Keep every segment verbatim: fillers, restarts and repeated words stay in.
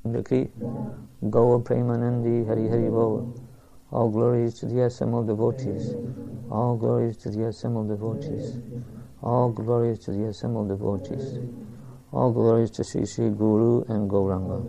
Ki, Gaur Premanandi, Hari Hari Bol. All glories to the assembled devotees. All glories to the assembled devotees. All glories to the assembled devotees. All glories to Sri Sri Guru and Gauranga.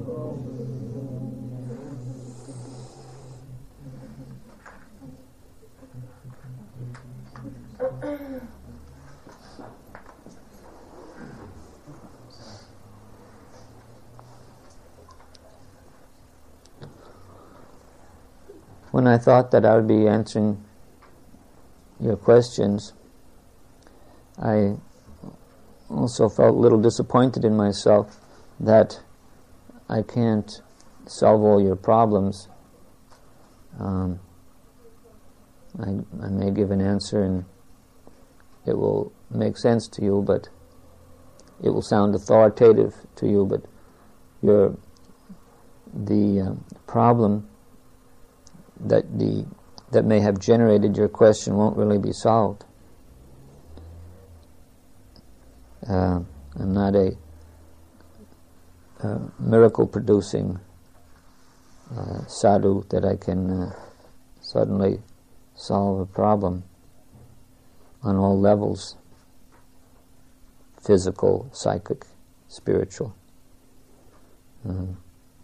When I thought that I would be answering your questions, I also felt a little disappointed in myself that I can't solve all your problems. Um, I, I may give an answer and it will make sense to you, but it will sound authoritative to you, but your the uh, problem that the that may have generated your question won't really be solved. Uh, I'm not a, a miracle-producing uh, sadhu that I can uh, suddenly solve a problem on all levels: physical, psychic, spiritual. Um,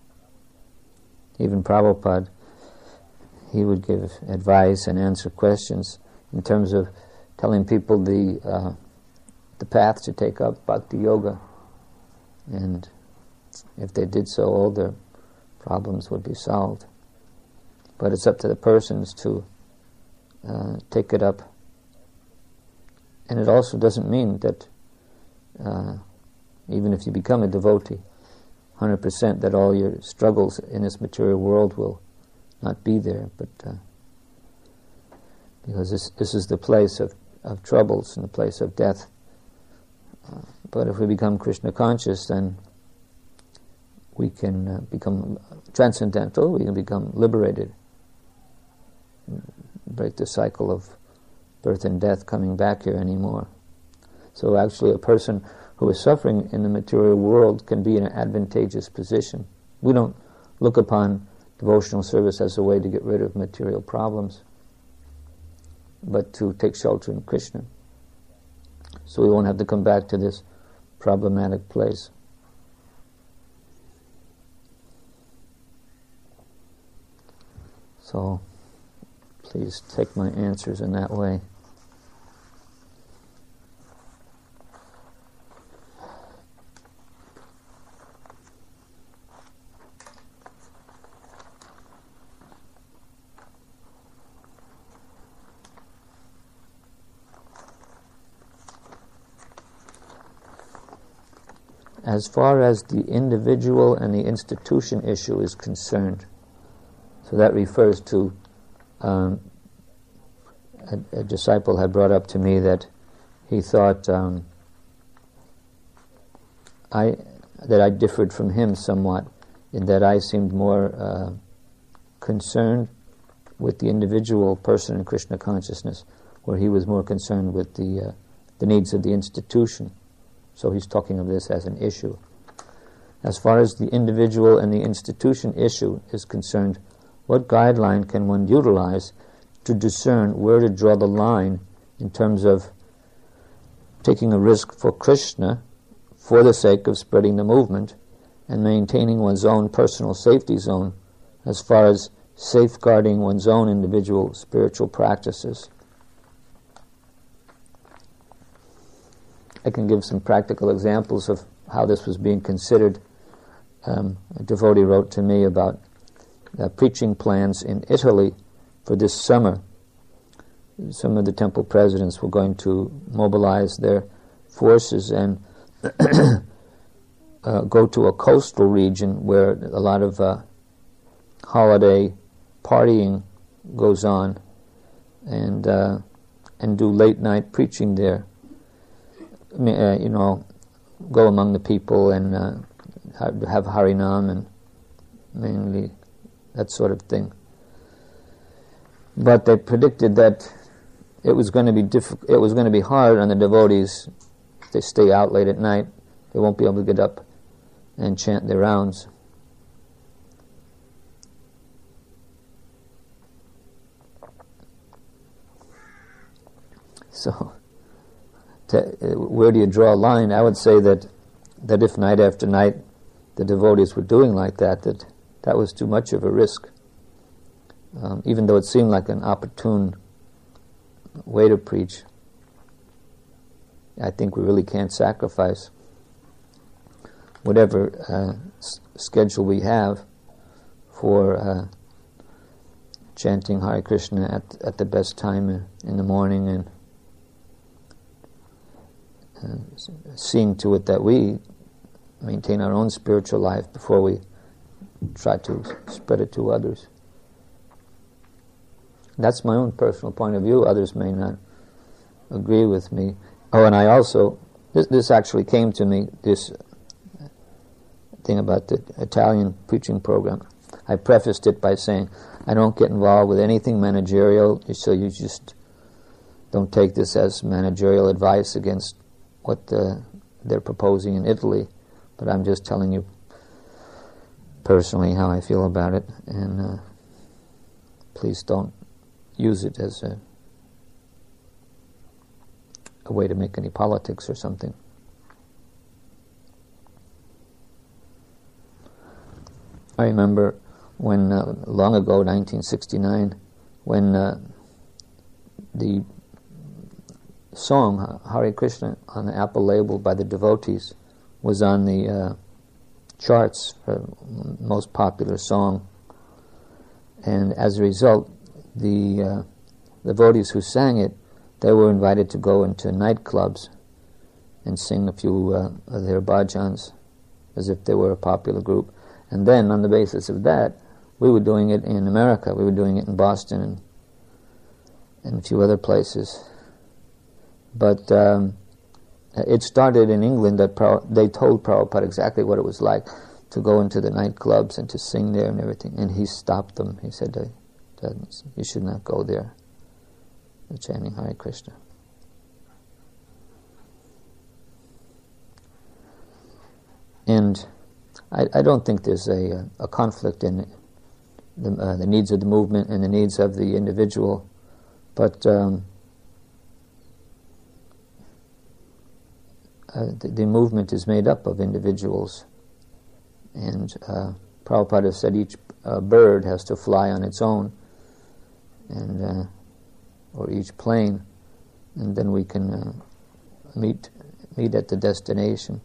even Prabhupada, he would give advice and answer questions in terms of telling people the uh, the path to take up bhakti yoga, and if they did so, all their problems would be solved. But it's up to the persons to uh, take it up. And it also doesn't mean that uh, even if you become a devotee, one hundred percent that all your struggles in this material world will not be there, but uh, because this this is the place of, of troubles and the place of death. Uh, but if we become Krishna conscious, then we can uh, become transcendental, we can become liberated, break the cycle of birth and death coming back here anymore. So actually a person who is suffering in the material world can be in an advantageous position. We don't look upon devotional service as a way to get rid of material problems, but to take shelter in Krishna. So we won't have to come back to this problematic place. So please take my answers in that way. As far as the individual and the institution issue is concerned, so that refers to um, a, a disciple had brought up to me that he thought um, I that I differed from him somewhat, in that I seemed more uh, concerned with the individual person in Krishna consciousness, where he was more concerned with the uh, the needs of the institution. So he's talking of this as an issue. As far as the individual and the institution issue is concerned, what guideline can one utilize to discern where to draw the line in terms of taking a risk for Krishna for the sake of spreading the movement and maintaining one's own personal safety zone as far as safeguarding one's own individual spiritual practices? I can give some practical examples of how this was being considered. Um, a devotee wrote to me about uh, preaching plans in Italy for this summer. Some of the temple presidents were going to mobilize their forces and uh, go to a coastal region where a lot of uh, holiday partying goes on, and uh, and do late night preaching there. Uh, you know, go among the people and uh, have Harinam and mainly that sort of thing. But they predicted that it was going to be diff- it was going to be hard on the devotees. If they stay out late at night, they won't be able to get up and chant their rounds. So, to, uh, where do you draw a line? I would say that that if night after night the devotees were doing like that, that that was too much of a risk. Um, even though it seemed like an opportune way to preach, I think we really can't sacrifice whatever uh, s- schedule we have for uh, chanting Hare Krishna at at the best time in, in the morning, and uh, seeing to it that we maintain our own spiritual life before we try to spread it to others. That's my own personal point of view. Others may not agree with me. Oh, and I also, this, this actually came to me, this thing about the Italian preaching program. I prefaced it by saying, I don't get involved with anything managerial, so you just don't take this as managerial advice against what the, they're proposing in Italy, but I'm just telling you personally how I feel about it, and uh, please don't use it as a, a way to make any politics or something. I remember when, uh, long ago, nineteen sixty-nine, when uh, the song Hare Krishna on the Apple label by the devotees was on the uh, charts for most popular song, and as a result, the uh, devotees who sang it, they were invited to go into nightclubs and sing a few uh, of their bhajans as if they were a popular group. And then, on the basis of that, we were doing it in America. We were doing it in Boston and, and a few other places. But um, it started in England that Pra- they told Prabhupada exactly what it was like to go into the nightclubs and to sing there and everything. And he stopped them. He said, uh, you should not go there. They're chanting Hare Krishna. And I, I don't think there's a, a conflict in the, uh, the needs of the movement and the needs of the individual, but um, uh, the, the movement is made up of individuals, and uh, Prabhupada said each uh, bird has to fly on its own, and uh, or each plane, and then we can uh, meet meet at the destination.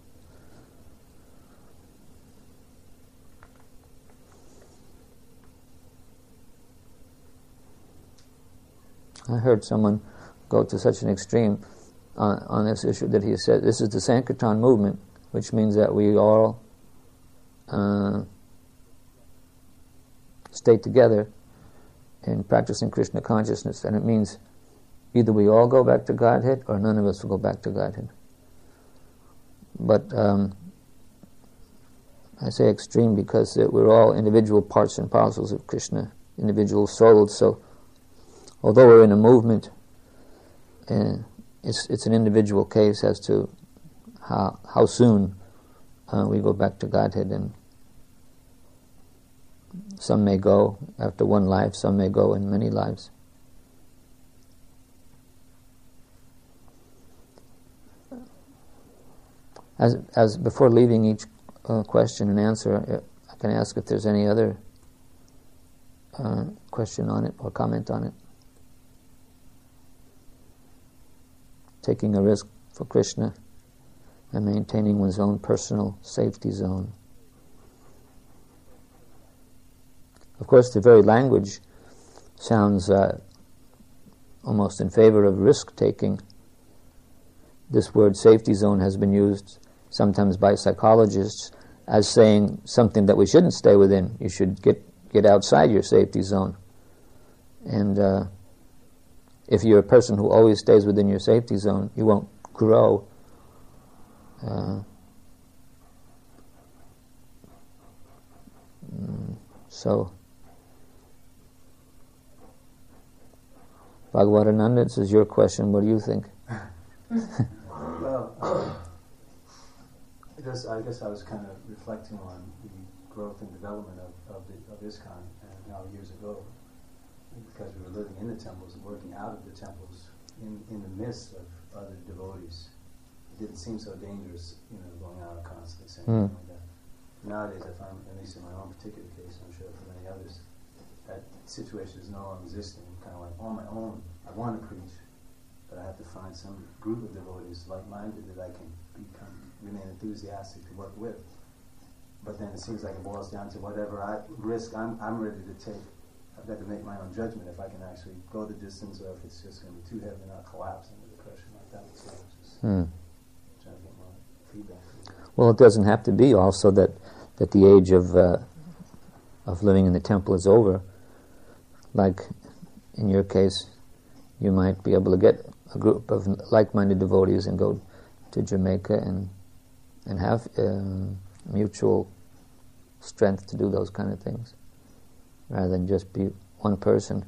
I heard someone go to such an extreme on, on this issue that he said, this is the Sankirtan movement, which means that we all uh, stay together in practicing Krishna consciousness, and it means either we all go back to Godhead or none of us will go back to Godhead. But um, I say extreme because uh, we're all individual parts and parcels of Krishna, individual souls, so although we're in a movement, uh, it's it's an individual case as to how how soon uh, we go back to Godhead, and some may go after one life, some may go in many lives. As as before leaving each uh, question and answer, I can ask if there's any other uh, question on it or comment on it. Taking a risk for Krishna and maintaining one's own personal safety zone. Of course, the very language sounds uh, almost in favor of risk-taking. This word safety zone has been used sometimes by psychologists as saying something that we shouldn't stay within. You should get, get outside your safety zone. And uh, if you're a person who always stays within your safety zone, you won't grow. Uh, so, Bhagavatananda, this is your question. What do you think? Well, I guess, I guess I was kind of reflecting on the growth and development of, of, the, of ISKCON and how years ago, because we were living in the temples and working out of the temples, in, in the midst of other devotees. It didn't seem so dangerous, you know, going out and constantly saying Mm. like that. Nowadays, if I'm, at least in my own particular case, I'm sure for many others, that situation is no longer existing. I'm kind of like on my own. I want to preach, but I have to find some group of devotees like-minded that I can become, remain enthusiastic to work with. But then it seems like it boils down to whatever I risk I'm, I'm ready to take. I've got to make my own judgment if I can actually go the distance or if it's just going to be too heavy and I'll collapse into depression like that. So I was just Mm. trying to get more feedback. Well, it doesn't have to be also that, that the age of uh, of living in the temple is over. Like in your case, you might be able to get a group of like-minded devotees and go to Jamaica and and have um, mutual strength to do those kind of things, rather than just be one person.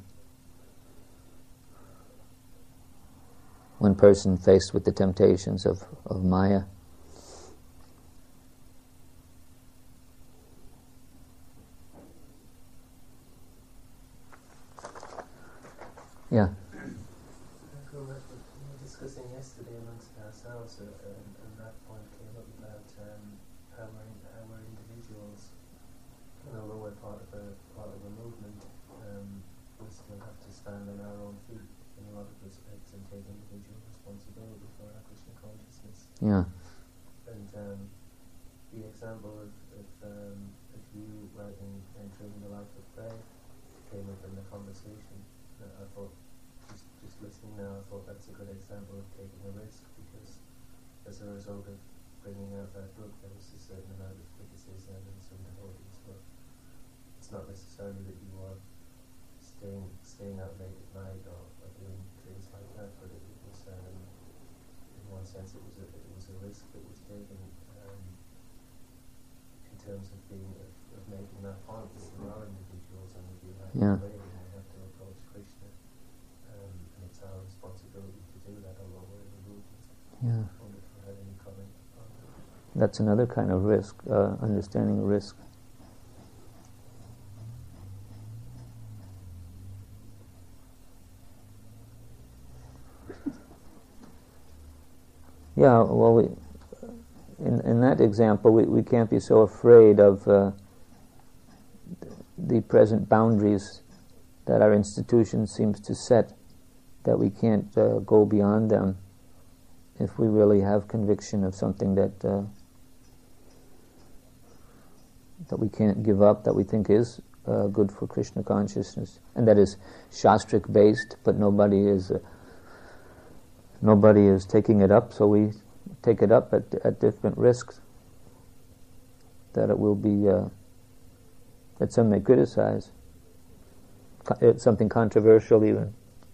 One person faced with the temptations of, of Maya. Yeah. We were discussing yesterday amongst ourselves, uh, and, and that point came up about um, how, we're in, how we're individuals, and although we're part of a part of a movement, um, we still have to stand on our own feet in a lot of respects and take individual responsibility for our Krishna consciousness. Yeah. And um, the example of, of, um, of you writing Entering the Life of Prayer came up in the conversation. Uh, I thought, just, just listening now, I thought that's a good example of taking a risk, because as a result of bringing out that book, there was a certain amount of criticism and some devotees, but it's not necessarily that you are staying staying out late at night or, or doing things like that, but it, it was, um, in one sense, it was a, it was a risk that was taken um, in terms of being of, of making that point that there are individuals and we do have Yeah. to pray and we have to approach Krishna, um, and it's our responsibility to do that, although we're in the movement. Yeah. I wonder if you had any comment on that. That's another kind of risk, uh, understanding risk. Yeah, well, we, in in that example, we, we can't be so afraid of uh, the present boundaries that our institution seems to set, that we can't uh, go beyond them if we really have conviction of something that uh, that we can't give up, that we think is uh, good for Krishna consciousness, and that is shastric based, but nobody is uh, nobody is taking it up, so we take it up at at different risks. That it will be uh, that some may criticize. Co- it's something controversial even.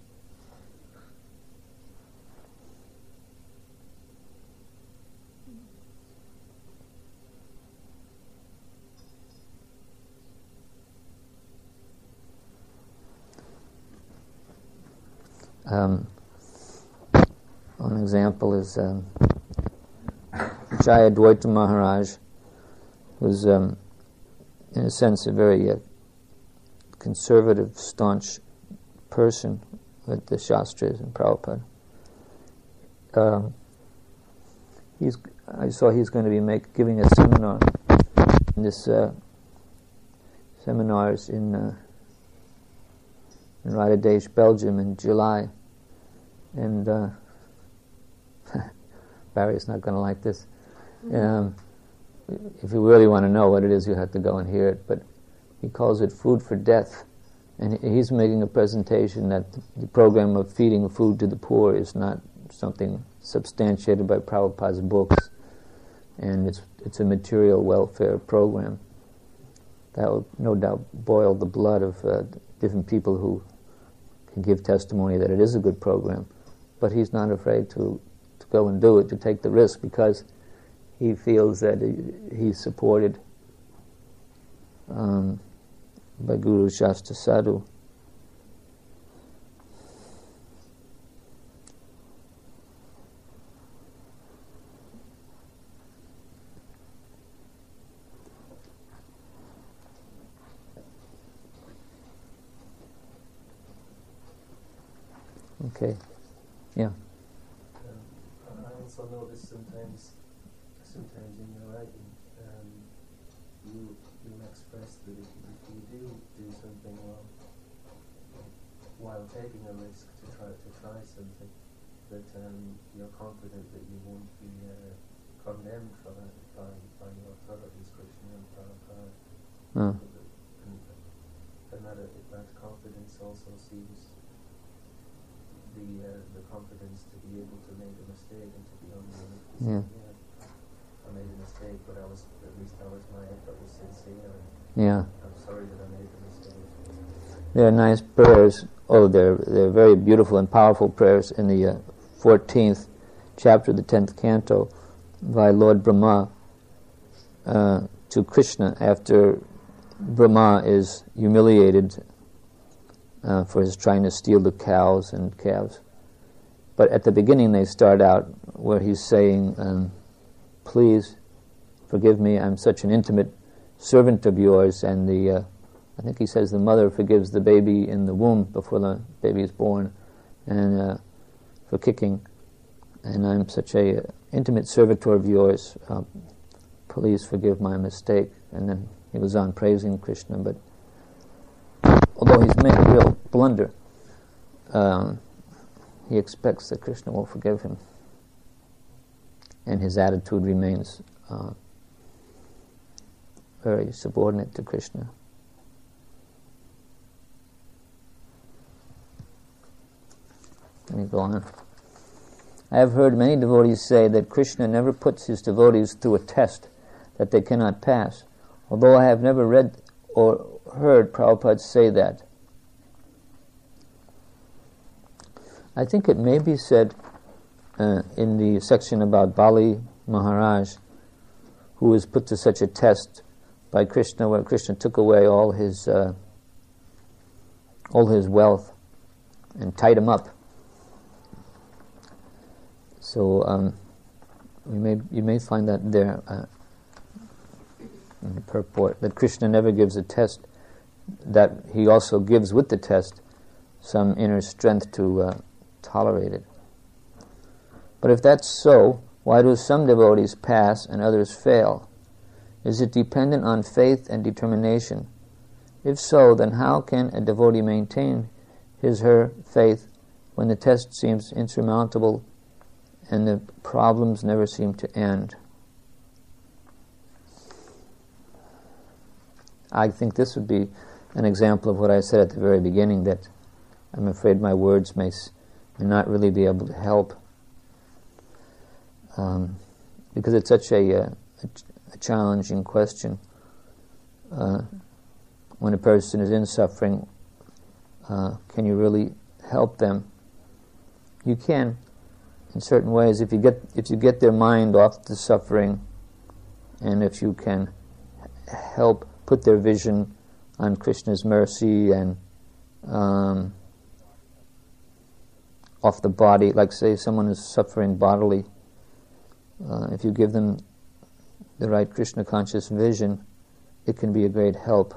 Um, one example is um, Jayadvaita Maharaj was, um, in a sense, a very uh, conservative, staunch person with the Shastras and Prabhupada. Um, he's, I saw he's going to be make, giving a seminar. And this uh, seminar is in, uh, in Radhadesh, Belgium, in July. And uh, Barry's not going to like this. Um, if you really want to know what it is, you have to go and hear it. But he calls it Food for Death. And he's making a presentation that the program of feeding food to the poor is not something substantiated by Prabhupada's books. And it's it's a material welfare program. That will no doubt boil the blood of uh, different people who can give testimony that it is a good program. But he's not afraid to, to go and do it, to take the risk, because he feels that he, he's supported um, by Guru Shastra Sadhu. Okay. Yeah. Um, I also notice sometimes, sometimes in your writing, um, you you express that if, if you do do something wrong, while taking a risk to try to try something, that um, you're confident that you won't be uh, condemned for that by, by your authorities, Krishna and Prabhupada. Uh. And, and that, uh, that confidence also sees the uh, the confidence to be able to make a mistake and to be unwilling to say, Yeah. yeah, I made a mistake, but I was, at least I was, my effort was sincere, and Yeah. I'm sorry that I made the mistake. They're nice prayers. Oh, they're they're very beautiful and powerful prayers in the uh, fourteenth chapter of the tenth canto by Lord Brahma uh, to Krishna after Brahma is humiliated uh, for his trying to steal the cows and calves. But at the beginning they start out where he's saying, um, please forgive me, I'm such an intimate servant of yours, and the uh, I think he says the mother forgives the baby in the womb before the baby is born, and uh, for kicking, and I'm such a uh, intimate servitor of yours, uh, please forgive my mistake. And then he was on praising Krishna, but although he's made a real blunder, um, he expects that Krishna will forgive him, and his attitude remains uh, very subordinate to Krishna. Let me go on. I have heard many devotees say that Krishna never puts his devotees through a test that they cannot pass, although I have never read or heard Prabhupada say that. I think it may be said uh, in the section about Bali Maharaj, who was put to such a test by Krishna, where Krishna took away all his uh, all his wealth and tied him up. So um, you may you may find that there uh, in the purport that Krishna never gives a test, that he also gives with the test some inner strength to uh, tolerate it. But if that's so, why do some devotees pass and others fail? Is it dependent on faith and determination? If so, then how can a devotee maintain his her faith when the test seems insurmountable and the problems never seem to end? I think this would be an example of what I said at the very beginning, that I'm afraid my words may, may not really be able to help, um, because it's such a, a, a challenging question. Uh, when a person is in suffering, uh, can you really help them? You can, in certain ways, if you get if you get their mind off the suffering, and if you can help put their vision on Krishna's mercy and um, off the body, like say someone is suffering bodily, uh, if you give them the right Krishna conscious vision, it can be a great help,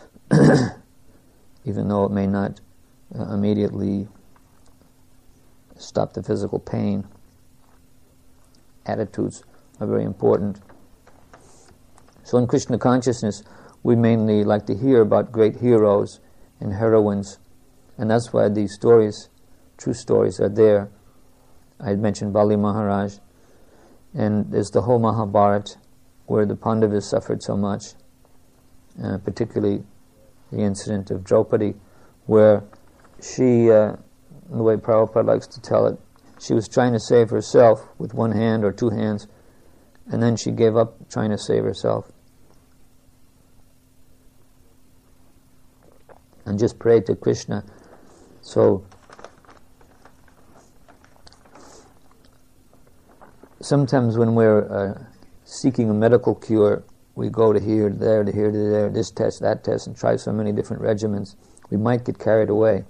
even though it may not uh, immediately stop the physical pain. Attitudes are very important. So in Krishna consciousness, we mainly like to hear about great heroes and heroines, and that's why these stories, true stories, are there. I had mentioned Bali Maharaj, and there's the whole Mahabharata, where the Pandavas suffered so much, uh, particularly the incident of Draupadi, where she, uh, the way Prabhupada likes to tell it, she was trying to save herself with one hand or two hands, and then she gave up trying to save herself and just prayed to Krishna. So sometimes when we're uh, seeking a medical cure, we go to here, to there, to here, to there, this test, that test, and try so many different regimens. We might get carried away.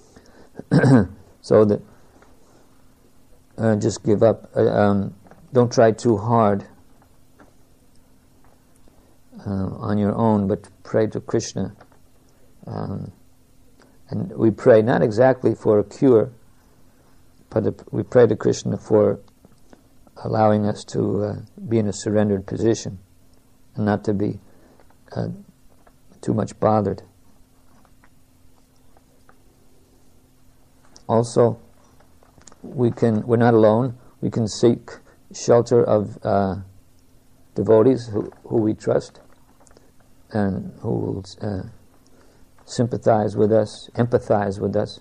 So that uh, just give up. Uh, um, don't try too hard uh, on your own, but pray to Krishna. Um, and we pray not exactly for a cure, we pray to Krishna for allowing us to uh, be in a surrendered position and not to be uh, too much bothered. Also, we can, we're not alone. We can seek shelter of uh, devotees who, who we trust and who will uh, sympathize with us, empathize with us.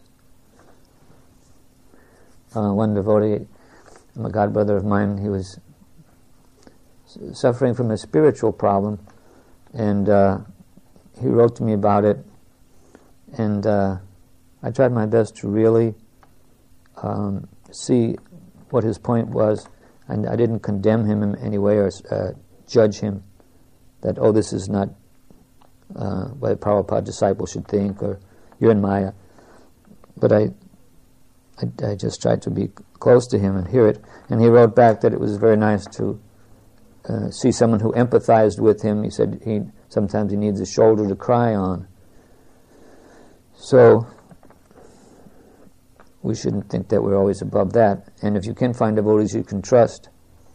Uh, one devotee, a godbrother of mine, he was suffering from a spiritual problem, and uh, he wrote to me about it, and uh, I tried my best to really um, see what his point was, and I didn't condemn him in any way or uh, judge him that, oh, this is not uh, what a Prabhupada disciple should think, or you're in Maya. But I, I, I just tried to be close to him and hear it, and he wrote back that it was very nice to uh, see someone who empathized with him. He said he sometimes he needs a shoulder to cry on. So we shouldn't think that we're always above that. And if you can find devotees you can trust,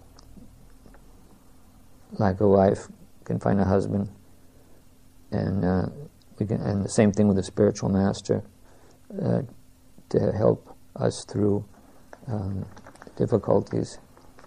like a wife can find a husband, and uh, we can, and the same thing with a spiritual master uh, to help us through um, difficulties.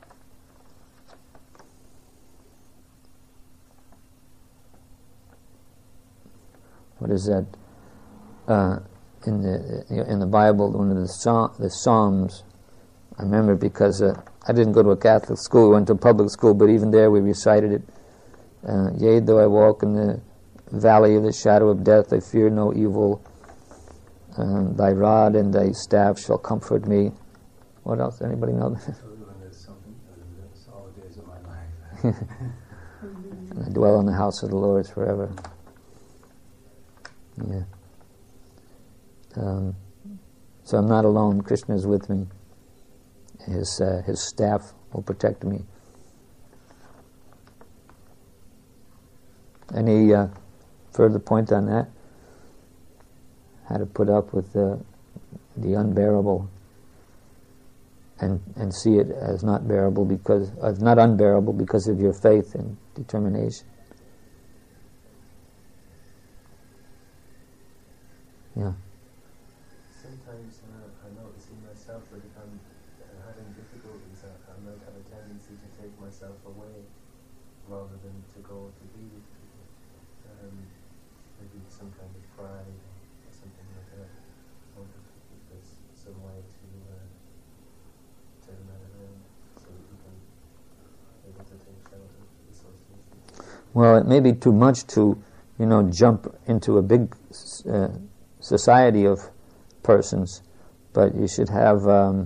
What is that? Uh, in the in the Bible, one of the Psalm, the Psalms, I remember because uh, I didn't go to a Catholic school. We went to a public school, but even there we recited it. Uh, Yea, though I walk in the valley of the shadow of death, I fear no evil. Um, thy rod and thy staff shall comfort me. What else? Anybody know that? All the days of my life. I dwell in the house of the Lord forever. Yeah. Um, so I'm not alone. Krishna is with me. His uh, his staff will protect me. Any uh, further point on that? How to put up with the the unbearable and and see it as not bearable because as not unbearable because of your faith and determination. Yeah. Sometimes uh, I notice in myself that if I'm uh, having difficulties, I, I might have a tendency to take myself away rather than to go to be with people. Um, maybe some kind of pride or something like that. I wonder if there's some way to uh, turn that around so that you can be able to take shelter of the association. Well, it may be too much to, you know, jump into a big uh, society of persons, but you should have um,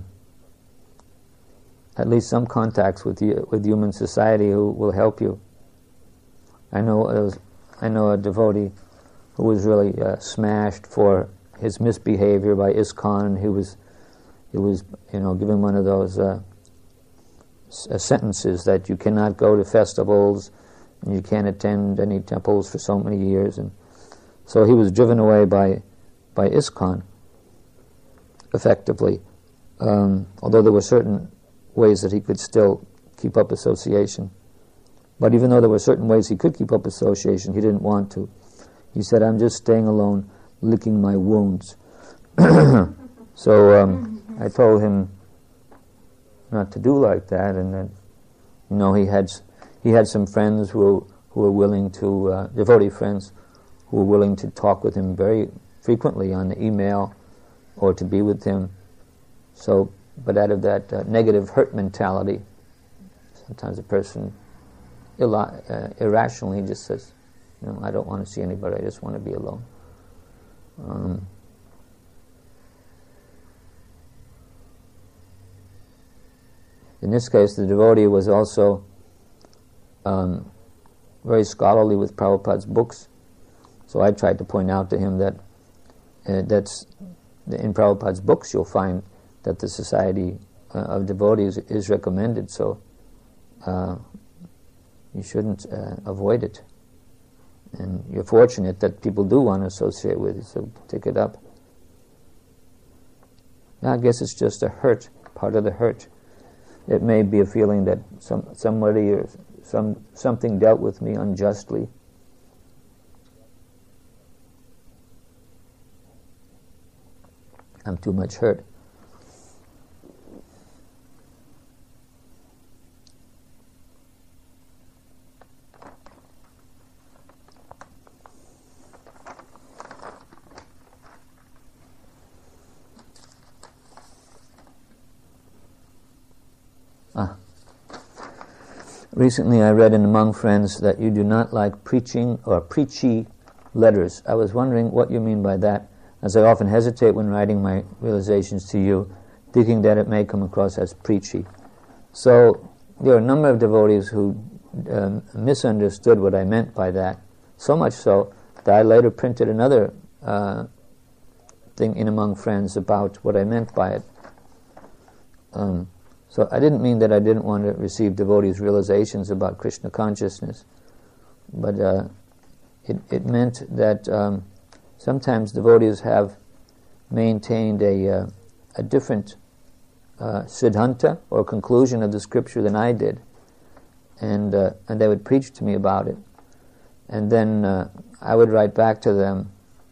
at least some contacts with you, with human society who will help you. I know it was, I know a devotee who was really uh, smashed for his misbehavior by ISKCON. He was, he was, you know, given one of those uh, s- uh, sentences that you cannot go to festivals and you can't attend any temples for so many years, and so he was driven away by by ISKCON, effectively. Um, although there were certain ways that he could still keep up association. But even though there were certain ways he could keep up association, he didn't want to. He said, I'm just staying alone, licking my wounds. So um, I told him not to do like that, and that, you know, he had he had some friends who who were willing to, uh, devotee friends, who were willing to talk with him very frequently on the email or to be with him. So, but out of that uh, negative hurt mentality, sometimes a person illa- uh, irrationally just says, you know, I don't want to see anybody, I just want to be alone. Um, in this case, the devotee was also um, very scholarly with Prabhupada's books, so I tried to point out to him that Uh, that's in Prabhupada's books you'll find that the society uh, of devotees is recommended, so uh, you shouldn't uh, avoid it. And you're fortunate that people do want to associate with you, so take it up. I guess it's just a hurt, part of the hurt. It may be a feeling that some somebody or some something dealt with me unjustly. I'm too much hurt. Ah. Recently I read in Among Friends that you do not like preaching or preachy letters. I was wondering what you mean by that, as I often hesitate when writing my realizations to you, thinking that it may come across as preachy. So there are a number of devotees who um, misunderstood what I meant by that, so much so that I later printed another uh, thing in Among Friends about what I meant by it. Um, So I didn't mean that I didn't want to receive devotees' realizations about Krishna consciousness, but uh, it, it meant that um, sometimes devotees have maintained a, uh, a different uh, siddhanta or conclusion of the scripture than I did, and uh, and they would preach to me about it, and then uh, I would write back to them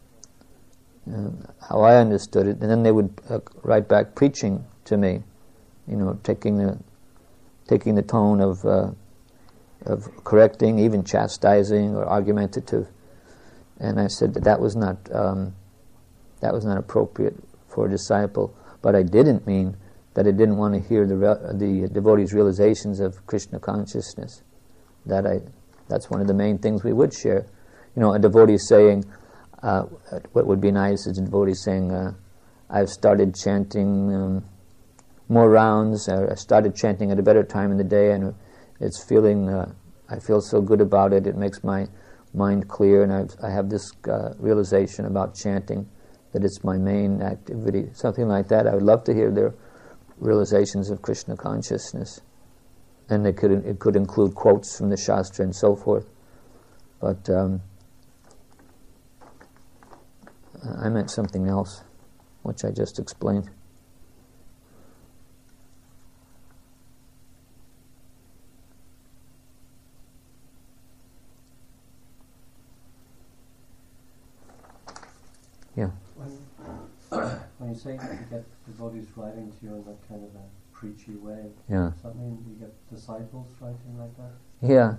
uh, how I understood it, and then they would uh, write back preaching to me. You know, taking the taking the tone of uh, of correcting, even chastising or argumentative, and I said that that was not um, that was not appropriate for a disciple. But I didn't mean that I didn't want to hear the re- the devotees' realizations of Krishna consciousness. That I that's one of the main things we would share. You know, a devotee saying, uh, what would be nice is a devotee saying, uh, "I've started chanting." Um, more rounds. I started chanting at a better time in the day, and it's feeling, uh, I feel so good about it. It makes my mind clear, and I've, I have this uh, realization about chanting, that it's my main activity. Something like that. I would love to hear their realizations of Krishna consciousness. And it could, it could include quotes from the Shastra and so forth. But um, I meant something else, which I just explained. Yeah. When, when you say that you get devotees writing to you in that kind of a preachy way, Yeah. does that mean you get disciples writing like that? Yeah.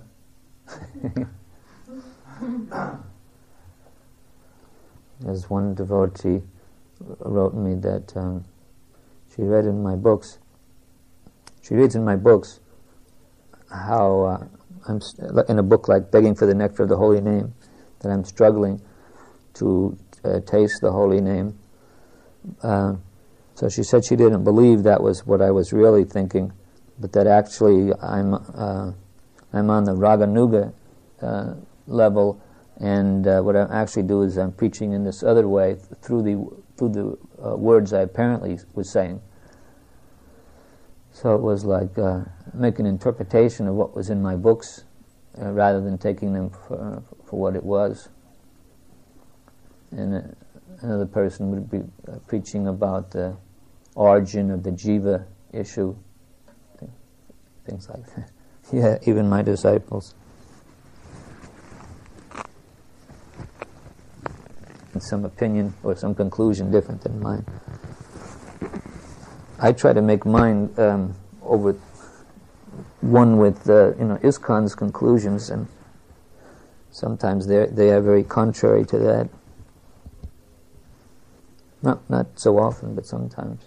There's one devotee wrote me that um, she read in my books. She reads in my books how uh, I'm st- in a book like Begging for the Nectar of the Holy Name, that I'm struggling to uh, taste the holy name. Uh, so she said she didn't believe that was what I was really thinking, but that actually I'm uh, I'm on the Raganuga uh, level, and uh, what I actually do is I'm preaching in this other way through the through the uh, words I apparently was saying. So it was like uh, making an interpretation of what was in my books uh, rather than taking them for, for what it was. And uh, another person would be uh, preaching about the origin of the jiva issue, th- things like that. Yeah, even my disciples. And some opinion or some conclusion different than mine. I try to make mine um, over one with uh, you know ISKCON's conclusions, and sometimes they they are very contrary to that. Not not so often, but sometimes.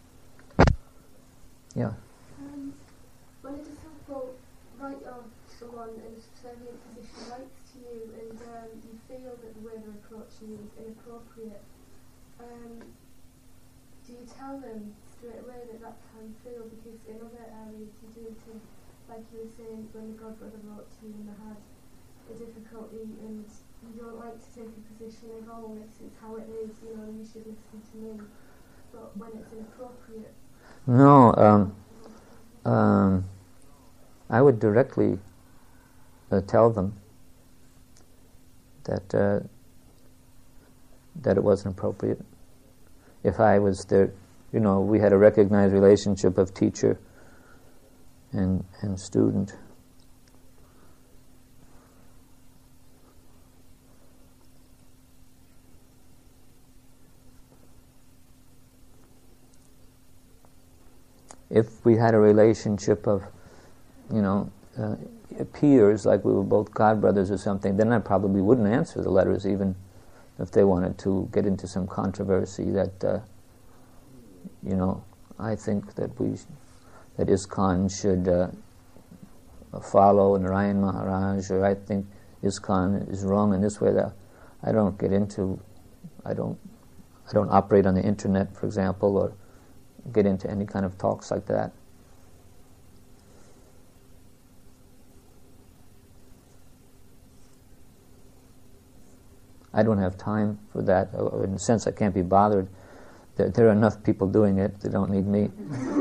Yeah. Um, when a disciple write of someone in a subservient position writes to you, and um, you feel that the way they're approaching you is inappropriate, um, do you tell them straight away that that's how you feel? Because in other areas you do to, like you were saying, when the Godbrother wrote to you and they had a difficulty, and you don't like to take a position of, oh, it's, it's how it is, you know, you should listen to me. But when it's inappropriate. No, um, um, I would directly uh, tell them that uh, that it wasn't appropriate. If I was their you know, we had a recognized relationship of teacher and and student. If we had a relationship of, you know, uh, peers, like we were both godbrothers or something, then I probably wouldn't answer the letters, even if they wanted to get into some controversy that, uh, you know, I think that we, that ISKCON should uh, follow Narayan Maharaj, or I think ISKCON is wrong in this way. That I don't get into, I don't, I don't operate on the internet, for example, or get into any kind of talks like that. I don't have time for that. In a sense, I can't be bothered. There, there are enough people doing it. They don't need me.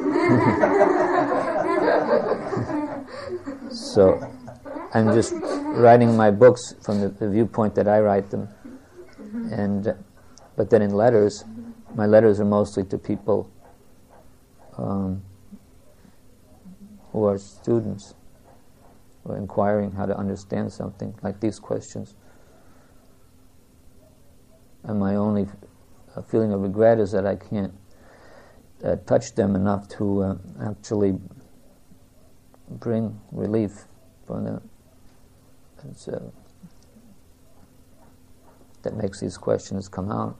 So I'm just writing my books from the, the viewpoint that I write them. And but then in letters, my letters are mostly to people um, who are students, or inquiring how to understand something, like these questions. And my only f- feeling of regret is that I can't uh, touch them enough to uh, actually bring relief from the it's, uh, that makes these questions come out.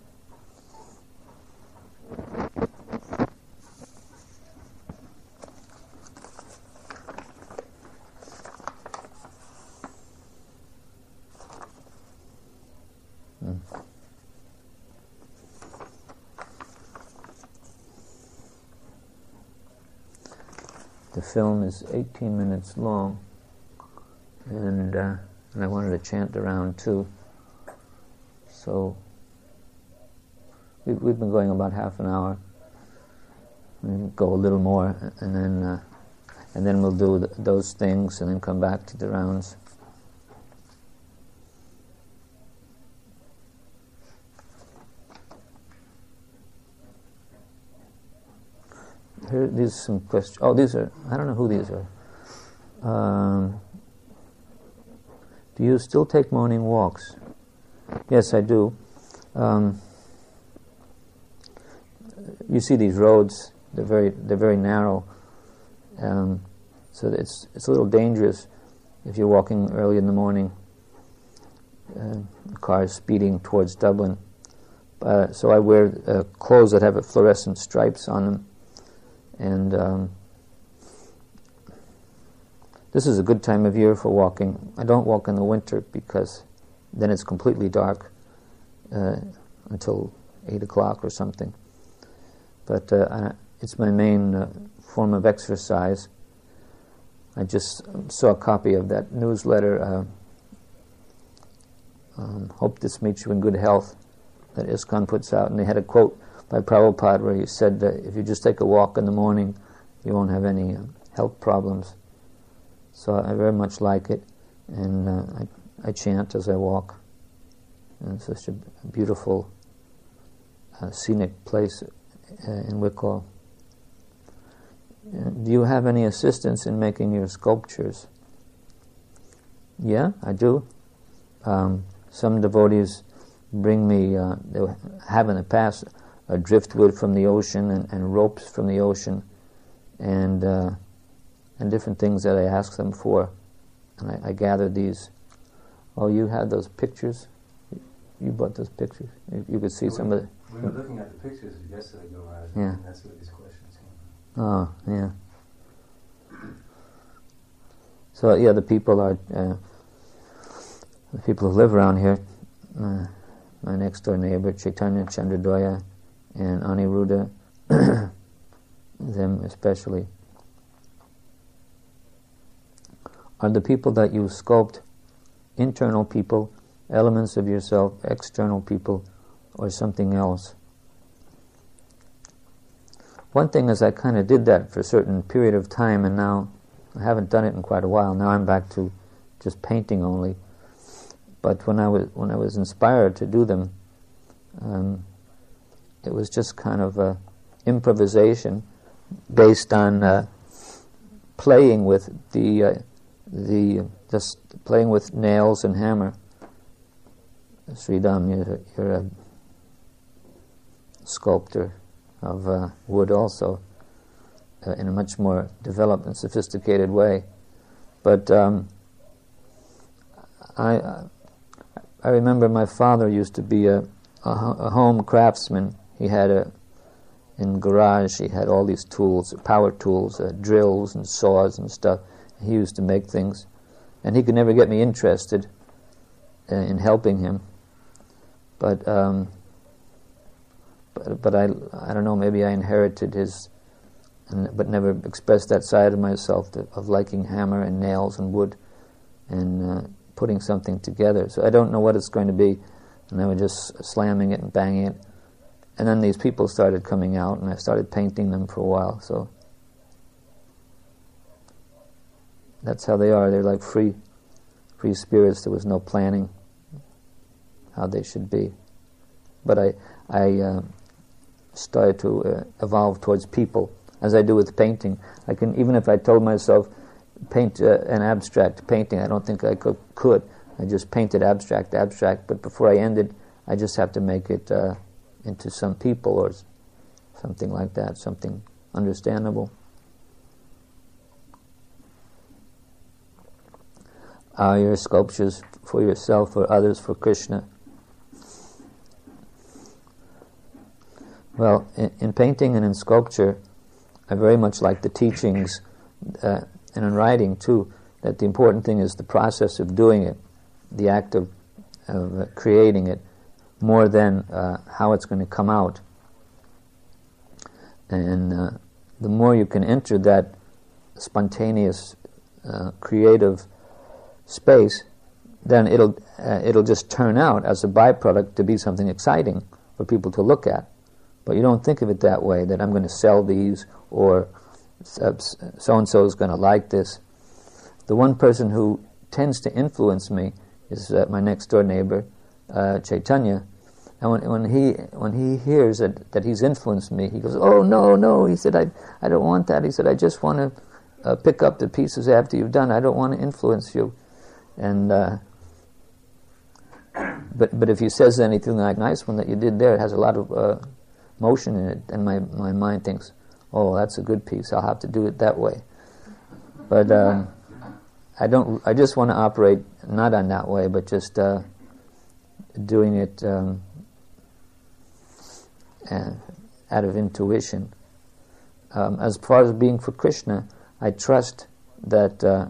Hmm. The film is eighteen minutes long, and uh, and I wanted to chant around too. So we've, we've been going about half an hour. We'll go a little more, and then uh, and then we'll do th- those things, and then come back to the rounds. Here, these are some questions. Oh, these are, I don't know who these are. Um, do you still take morning walks? Yes, I do. Um, you see these roads, they're very, they're very narrow. Um, so it's, it's a little dangerous if you're walking early in the morning. Uh, the car is speeding towards Dublin. Uh, so I wear uh, clothes that have a fluorescent stripes on them. And um, this is a good time of year for walking. I don't walk in the winter because then it's completely dark uh, until eight o'clock or something. But uh, I, it's my main uh, form of exercise. I just saw a copy of that newsletter, uh, um, Hope This Meets You in Good Health, that ISKCON puts out, and they had a quote by Prabhupada where he said that if you just take a walk in the morning, you won't have any uh, health problems. So I very much like it, and uh, I, I chant as I walk. And it's such a beautiful uh, scenic place uh, in Wicklow. Uh, do you have any assistance in making your sculptures? Yeah, I do. Um, some devotees bring me, uh, they have in the past, Uh, driftwood from the ocean and, and ropes from the ocean, and uh, and different things that I ask them for, and I, I gather these. Oh, you had those pictures? You bought those pictures? You, you could see yeah, some we, of the... We were looking at the pictures yesterday, Gumaraj, Yeah. and that's where these questions came from. Oh, yeah. So, yeah, the people are... Uh, the people who live around here, uh, my next-door neighbor, Chaitanya Chandradoya, and Aniruddha, them especially. Are the people that you sculpt internal people, elements of yourself, external people, or something else? One thing is I kind of did that for a certain period of time, and now I haven't done it in quite a while. Now I'm back to just painting only. But when I was when I was inspired to do them, um, it was just kind of a, improvisation based on uh, playing with the uh, the just playing with nails and hammer. Sridham, you're, you're a sculptor of uh, wood also, uh, in a much more developed and sophisticated way. But um, I I remember my father used to be a, a, a home craftsman. He had a in garage. He had all these tools, power tools, uh, drills and saws and stuff. He used to make things, and he could never get me interested uh, in helping him. But um, but but I I don't know. Maybe I inherited his, and, but never expressed that side of myself to, of liking hammer and nails and wood, and uh, putting something together. So I don't know what it's going to be, and I was just slamming it and banging it. And then these people started coming out, and I started painting them for a while. So that's how they are. They're like free, free spirits. There was no planning how they should be. But I, I uh, started to uh, evolve towards people, as I do with painting. I can, even if I told myself, paint uh, an abstract painting, I don't think I could, could. I just painted abstract, abstract. But before I ended, I just have to make it Uh, into some people or something like that, something understandable. Are your sculptures for yourself or others for Krishna? Well, in, in painting and in sculpture, I very much like the teachings, uh, and in writing too, that the important thing is the process of doing it, the act of, of uh, creating it, more than uh, how it's going to come out. And uh, the more you can enter that spontaneous, uh, creative space, then it'll uh, it'll just turn out as a byproduct to be something exciting for people to look at. But you don't think of it that way, that I'm going to sell these, or uh, so-and-so is going to like this. The one person who tends to influence me is uh, my next-door neighbor, uh, Chaitanya. And when, when he when he hears that, that he's influenced me, he goes, "Oh no, no!" He said, "I I don't want that." He said, "I just want to uh, pick up the pieces after you've done. I don't want to influence you." And uh, but but if he says anything like, "Nice one that you did there," it has a lot of uh, motion in it, and my my mind thinks, "Oh, that's a good piece. I'll have to do it that way." But um, I don't. I just want to operate not on that way, but just uh, doing it. Um, Uh, out of intuition. Um, as far as being for Krishna, I trust that, uh,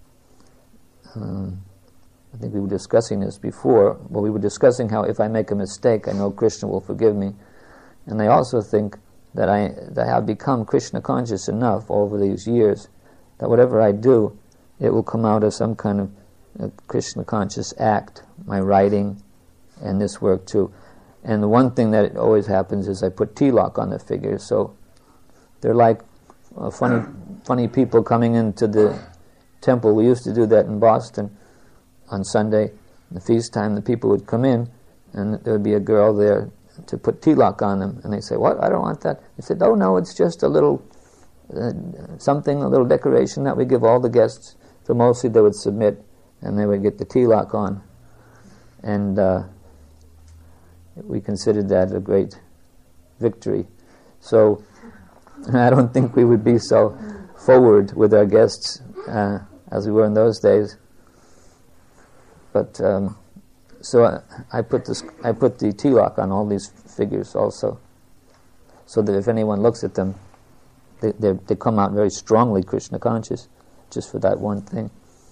um, I think we were discussing this before, but we were discussing how if I make a mistake, I know Krishna will forgive me. And I also think that I, that I have become Krishna conscious enough over these years that whatever I do, it will come out as some kind of uh, Krishna conscious act, my writing and this work too. And the one thing that always happens is I put tilak on the figures, so they're like uh, funny, funny people coming into the temple. We used to do that in Boston on Sunday, the feast time. The people would come in, and there would be a girl there to put tilak on them, and they say, "What? I don't want that." They said, "Oh no, it's just a little uh, something, a little decoration that we give all the guests." So mostly they would submit, and they would get the tilak on, and. Uh, We considered that a great victory. So I don't think we would be so forward with our guests uh, as we were in those days. But um, so I, I put this, I put the tilak on all these figures also, so that if anyone looks at them, they they, they come out very strongly Krishna conscious, just for that one thing.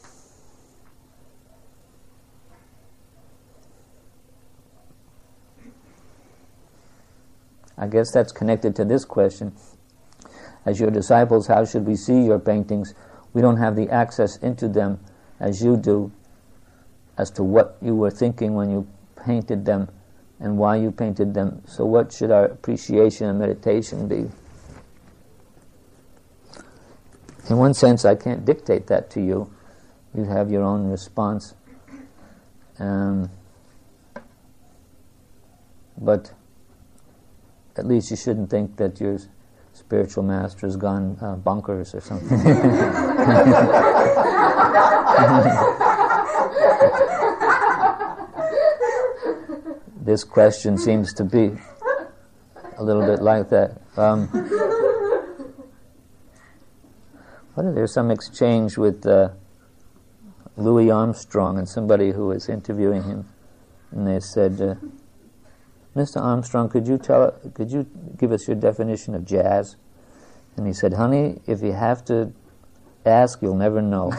I guess that's connected to this question. As your disciples, how should we see your paintings? We don't have the access into them as you do, as to what you were thinking when you painted them and why you painted them. So what should our appreciation and meditation be? In one sense, I can't dictate that to you. You have your own response. Um, but at least you shouldn't think that your spiritual master has gone uh, bonkers or something. This question seems to be a little bit like that. Um, what is, there's some exchange with uh, Louis Armstrong and somebody who was interviewing him, and they said, uh, "Mister Armstrong, could you tell, could you give us your definition of jazz?" And he said, "Honey, if you have to ask, you'll never know."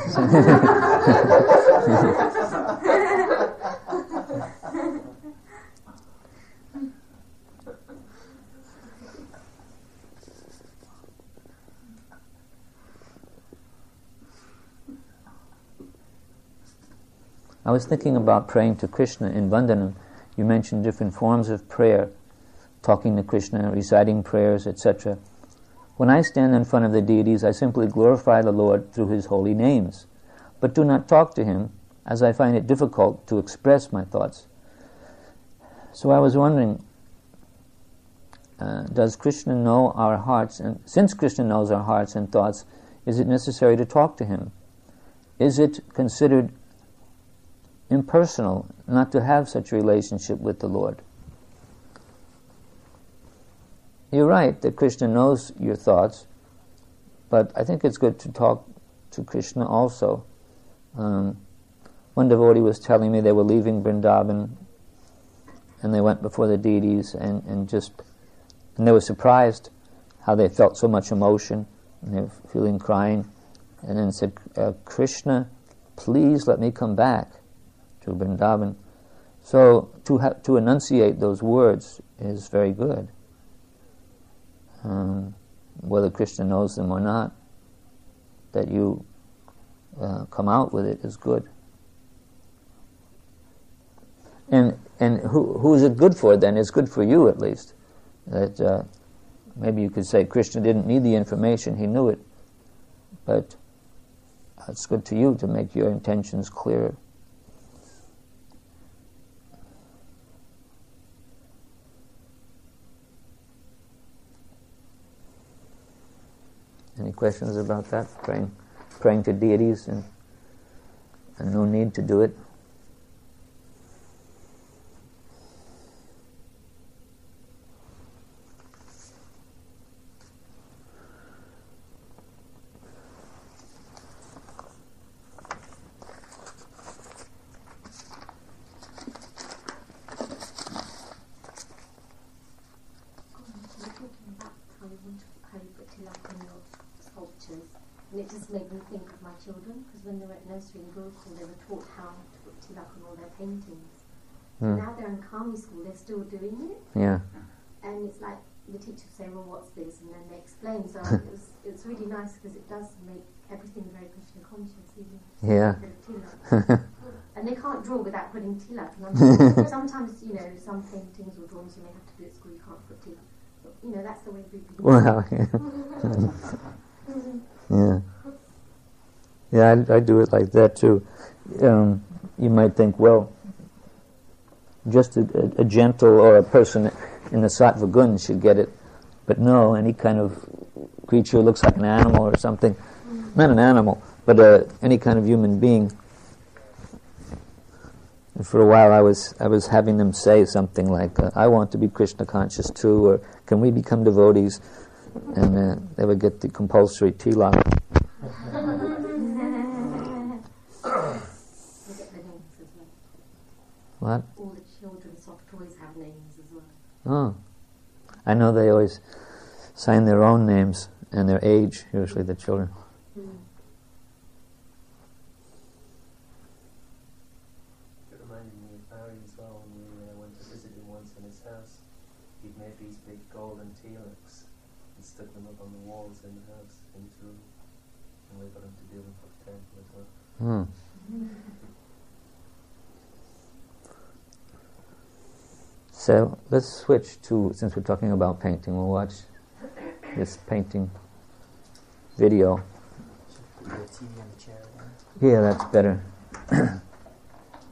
I was thinking about praying to Krishna in Vandanam. You mentioned different forms of prayer, talking to Krishna, reciting prayers, et cetera. When I stand in front of the deities, I simply glorify the Lord through His holy names, but do not talk to Him, as I find it difficult to express my thoughts. So I was wondering, uh, does Krishna know our hearts? And since Krishna knows our hearts and thoughts, is it necessary to talk to Him? Is it considered impersonal not to have such a relationship with the Lord? You're right that Krishna knows your thoughts, but I think it's good to talk to Krishna also. Um, one devotee was telling me they were leaving Vrindavan and they went before the deities and, and just and they were surprised how they felt so much emotion and they were feeling crying, and then said, uh, "Krishna, please let me come back to Vrindavan." So to ha- to enunciate those words is very good. Um, whether Krishna knows them or not, that you uh, come out with it is good. And and who who is it good for then? It's good for you at least. That uh, maybe you could say Krishna didn't need the information, he knew it. But it's good to you to make your intentions clearer. Any questions about that? Praying, praying to deities and, and no need to do it. And it just made me think of my children, because when they were at nursery and Gurukul, they were taught how to put tilak on all their paintings. Mm. Now they're in Kami school, they're still doing it. Yeah. And it's like the teacher would say, "Well, what's this?" And then they explain. So it was, it's really nice because it does make everything very Krishna conscious, even Yeah. a bit of tilak. And they can't draw without putting tilak. And I'm sure sometimes, you know, some paintings or drawings you may have to do at school, you can't put tilak. But, you know, that's the way people do it. Well, yeah. Yeah. Yeah, I, I do it like that too. Um, you might think, well, just a, a, a gentle or a person in the sattva gun should get it. But no, any kind of creature who looks like an animal or something, not an animal, but uh, any kind of human being. And for a while I was I was having them say something like, uh, "I want to be Krishna conscious too," or "Can we become devotees?" And uh, they would get the compulsory tilak. They get their names as well. What? All the children's soft toys have names as well. Oh. I know they always sign their own names and their age, usually the children. Mm. It reminded me of Barry as well when we uh, went to visit him once in his house. He'd made these big golden tilaks and stuck them up on the walls in the house in his room. And we got him to do them for the temple as well. Hmm. So let's switch to, since we're talking about painting, we'll watch this painting video. Put the T V on the chair again. Yeah, that's better.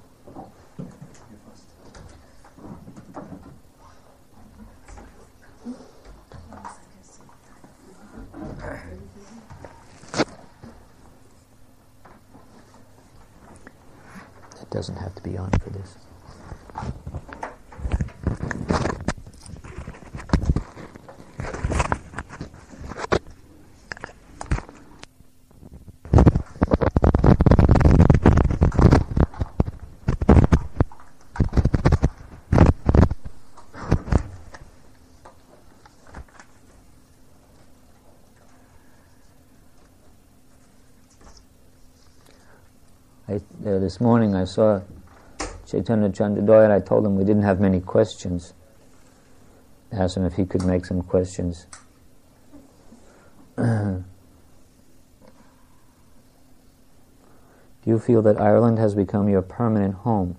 You're doesn't have to be on for this. I, uh, this morning I saw Chaitanya Chandradaya and I told him we didn't have many questions. Asked him if he could make some questions. Do you feel that Ireland has become your permanent home?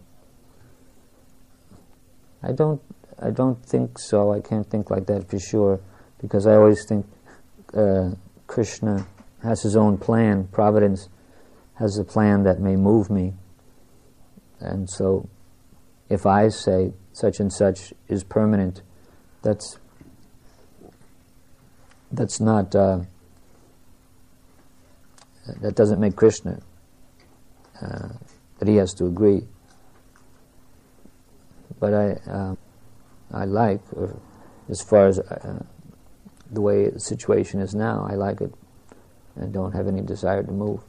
I don't I don't think so. I can't think like that for sure, because I always think uh, Krishna has his own plan. Providence has a plan that may move me. And so if I say such and such is permanent, that's that's not uh, that doesn't make Krishna uh, that he has to agree. But I uh, I like, or as far as uh, the way the situation is now, I like it and don't have any desire to move.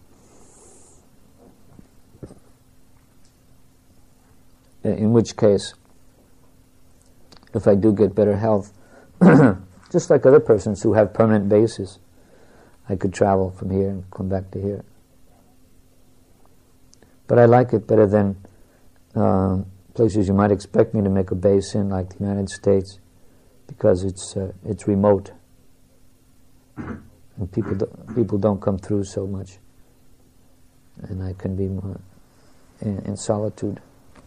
In which case, if I do get better health, just like other persons who have permanent bases, I could travel from here and come back to here. But I like it better than uh, places you might expect me to make a base in, like the United States, because it's uh, it's remote, and people do, people don't come through so much, and I can be more in, in solitude.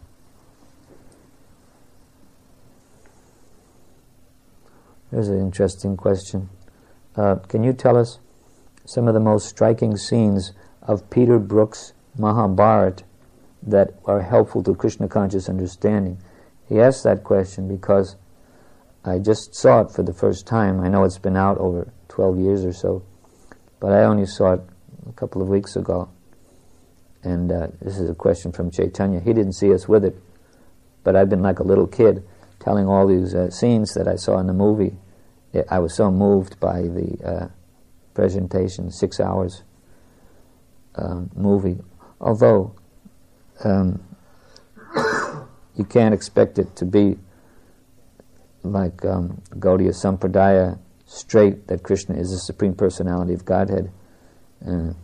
Here's an interesting question. Uh, can you tell us some of the most striking scenes of Peter Brook's Mahabharata that are helpful to Krishna conscious understanding? He asked that question because I just saw it for the first time. I know it's been out over twelve years or so, but I only saw it a couple of weeks ago. And uh, this is a question from Chaitanya. He didn't see us with it, but I've been like a little kid telling all these uh, scenes that I saw in the movie. I was so moved by the uh, presentation, six hours um, movie. Although um, you can't expect it to be like um, Gaudiya Sampradaya, straight, that Krishna is the Supreme Personality of Godhead. Uh,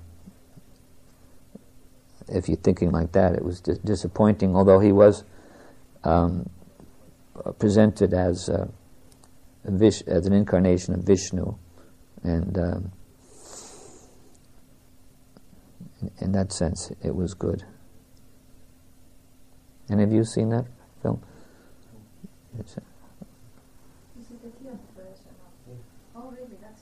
if you're thinking like that, it was dis- disappointing, although he was um, presented as uh, Vish, as an incarnation of Vishnu, and um, in, in that sense it was good. Any of you seen that film? It's, uh, This is the Kyoto version of it. Oh really, that's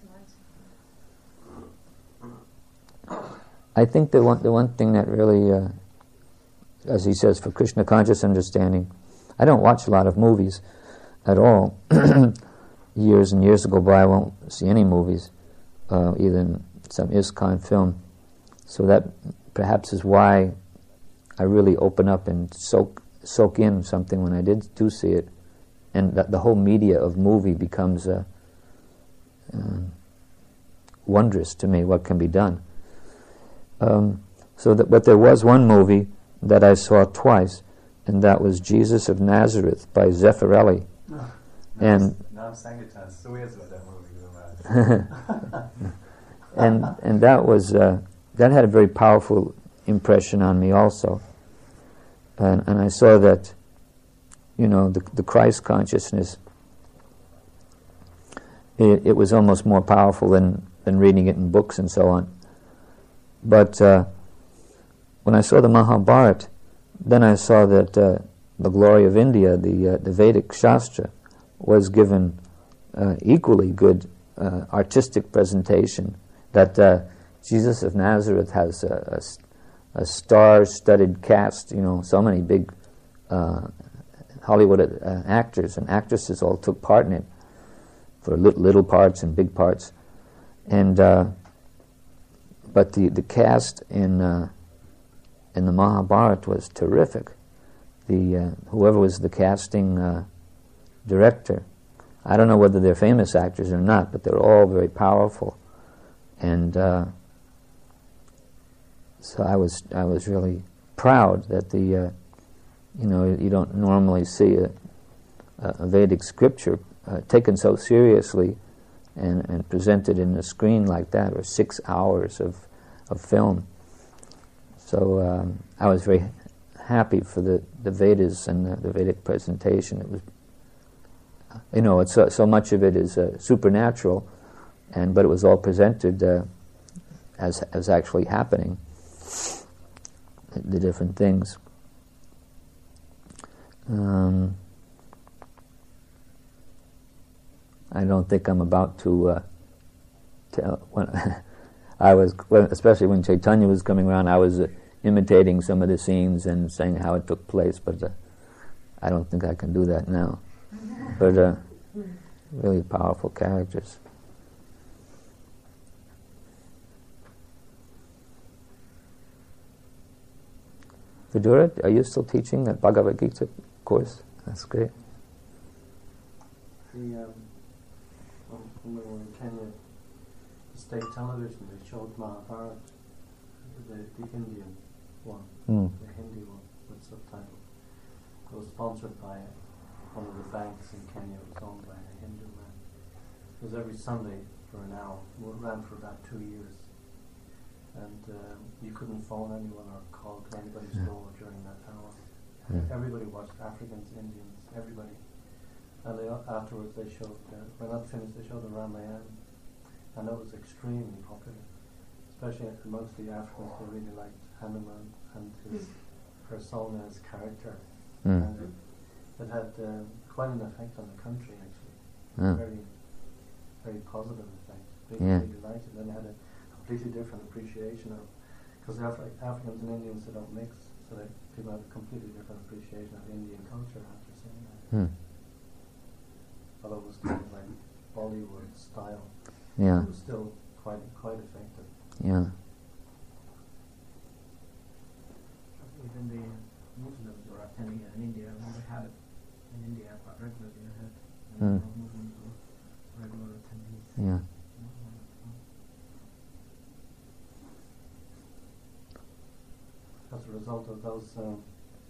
nice. I think the one the one thing that really, uh, as he says, for Krishna conscious understanding, I don't watch a lot of movies at all. Years and years go by, I won't see any movies, uh, even some ISKCON film. So that perhaps is why I really open up and soak soak in something when I did do see it, and that the whole media of movie becomes uh, uh, wondrous to me. What can be done? Um, so that, but there was one movie that I saw twice, and that was Jesus of Nazareth by Zeffirelli. No. And Nam Sankirtan swears about that movie. and and that was uh, that had a very powerful impression on me also. And and I saw that, you know, the the Christ consciousness, it, it was almost more powerful than, than reading it in books and so on. But uh, when I saw the Mahabharata, then I saw that uh, the glory of India, the uh, the Vedic Shastra, was given uh, equally good uh, artistic presentation. That uh, Jesus of Nazareth has a, a, a star-studded cast, you know, so many big uh, Hollywood uh, actors and actresses all took part in it, for little, little parts and big parts. And uh, but the, the cast in uh, in the Mahabharata was terrific. The uh, whoever was the casting uh, director, I don't know whether they're famous actors or not, but they're all very powerful, and uh, so I was I was really proud that the uh, you know you don't normally see a, a Vedic scripture uh, taken so seriously and, and presented in a screen like that, or six hours of of film. So um, I was very happy for the, the Vedas and the, the Vedic presentation. It was, you know, it's so, so much of it is uh, supernatural, and but it was all presented uh, as as actually happening. The different things. Um, I don't think I'm about to uh, tell when I was, especially when Chaitanya was coming around. I was uh, imitating some of the scenes and saying how it took place, but uh, I don't think I can do that now. But uh, really powerful characters. Vidura, are you still teaching that Bhagavad Gita course? That's great. The, um, when we were in Kenya, the state television, they showed Mahabharata, the, the Indian one, Mm. the Hindi one, with subtitles. It was sponsored by one of the banks in Kenya. It was owned by a Hindu man. It was every Sunday for an hour. It ran for about two years. And um, you couldn't phone anyone or call to anybody's Yeah. door during that hour. Yeah. Everybody watched, Africans, Indians, everybody. And they, afterwards they showed, uh, when that finished, they showed the Ramayana. And that was extremely popular. Especially amongst the Africans, they really liked Hanuman and his persona, his character. Mm. And it, it had uh, quite an effect on the country, actually. Yeah. Very, very positive effect. They Yeah. really liked it. And they had a completely different appreciation of, because Afri- Africans and Indians, they don't mix, so they, people have a completely different appreciation of Indian culture after seeing that. Mm. Although it was kind of like Bollywood style, Yeah, it was still quite quite effective. yeah. Even the Muslims were attending it in India, and we had it in India quite regularly. I had Mm. Muslims were regular attendees. Yeah. As a result of those um,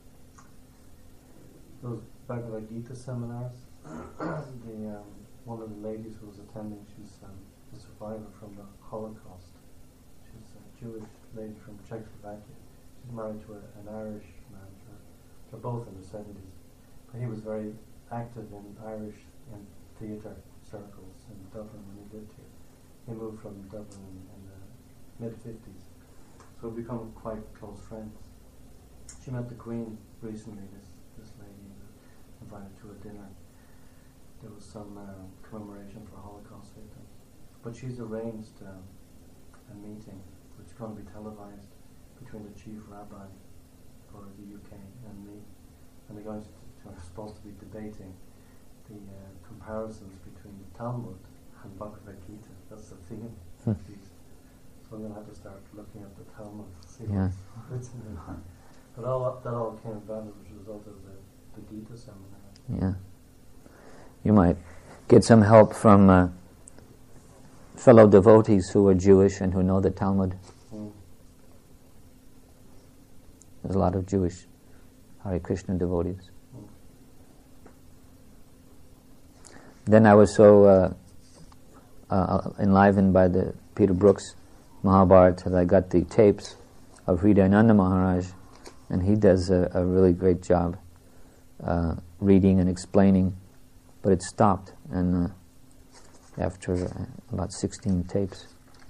those Bhagavad Gita seminars, the um, one of the ladies who was attending, she's um, a survivor from the Holocaust. She's a Jewish lady from Czechoslovakia. She's married to a, an Irish man. They're, they're both in the seventies. But he was very active in Irish in theatre circles in Dublin when he lived here. He moved from Dublin in, in the mid fifties. So we've become quite close friends. She met the Queen recently, this, this lady, uh, invited to a dinner. There was some uh, commemoration for Holocaust victims. But she's arranged um, a meeting which is going to be televised between the chief rabbi for the U K and me. And they're going to, to are supposed to be debating the uh, comparisons between the Talmud and Bhagavad Gita. That's the theme of these. So I'm going to have to start looking at the Talmud to see Yeah. what's written in it. But all that, that all came about as a result of the, the Gita seminar. Yeah. You might get some help from uh, fellow devotees who are Jewish and who know the Talmud. Mm. There's a lot of Jewish Hare Krishna devotees. Mm. Then I was so uh, uh, enlivened by the Peter Brooks Mahabharata that I got the tapes of Hridayananda Maharaj, and he does a, a really great job uh, reading and explaining, but it stopped and uh, after uh, about sixteen tapes.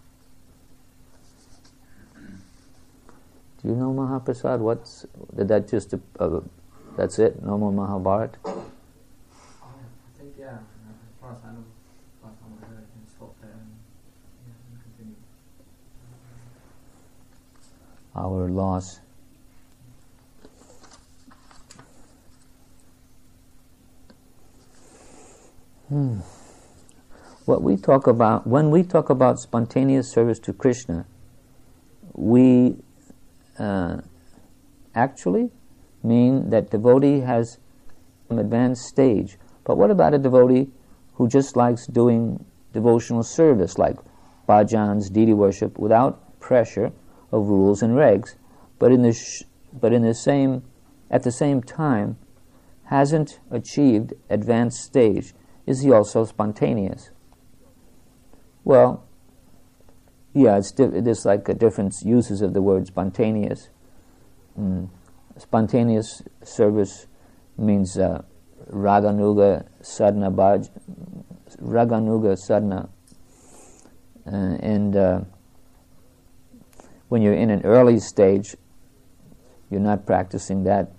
Do you know Mahaprasad? What's did that just uh, uh, that's it? No more Mahabharata? I think, yeah, as far as I know, last time I heard, I can stop there and, yeah, and continue. Our loss. Hmm. What we talk about, when we talk about spontaneous service to Krishna, we uh, actually mean that devotee has an advanced stage. But what about a devotee who just likes doing devotional service, like bhajans, deity worship, without pressure of rules and regs, but in the sh- but in the same at the same time hasn't achieved advanced stage? Is he also spontaneous? Well, yeah, it's di- there's like a different uses of the word spontaneous. Mm. Spontaneous service means uh, raganuga sadhana bhaj, raganuga sadhana, uh, and uh, when you're in an early stage, you're not practicing that,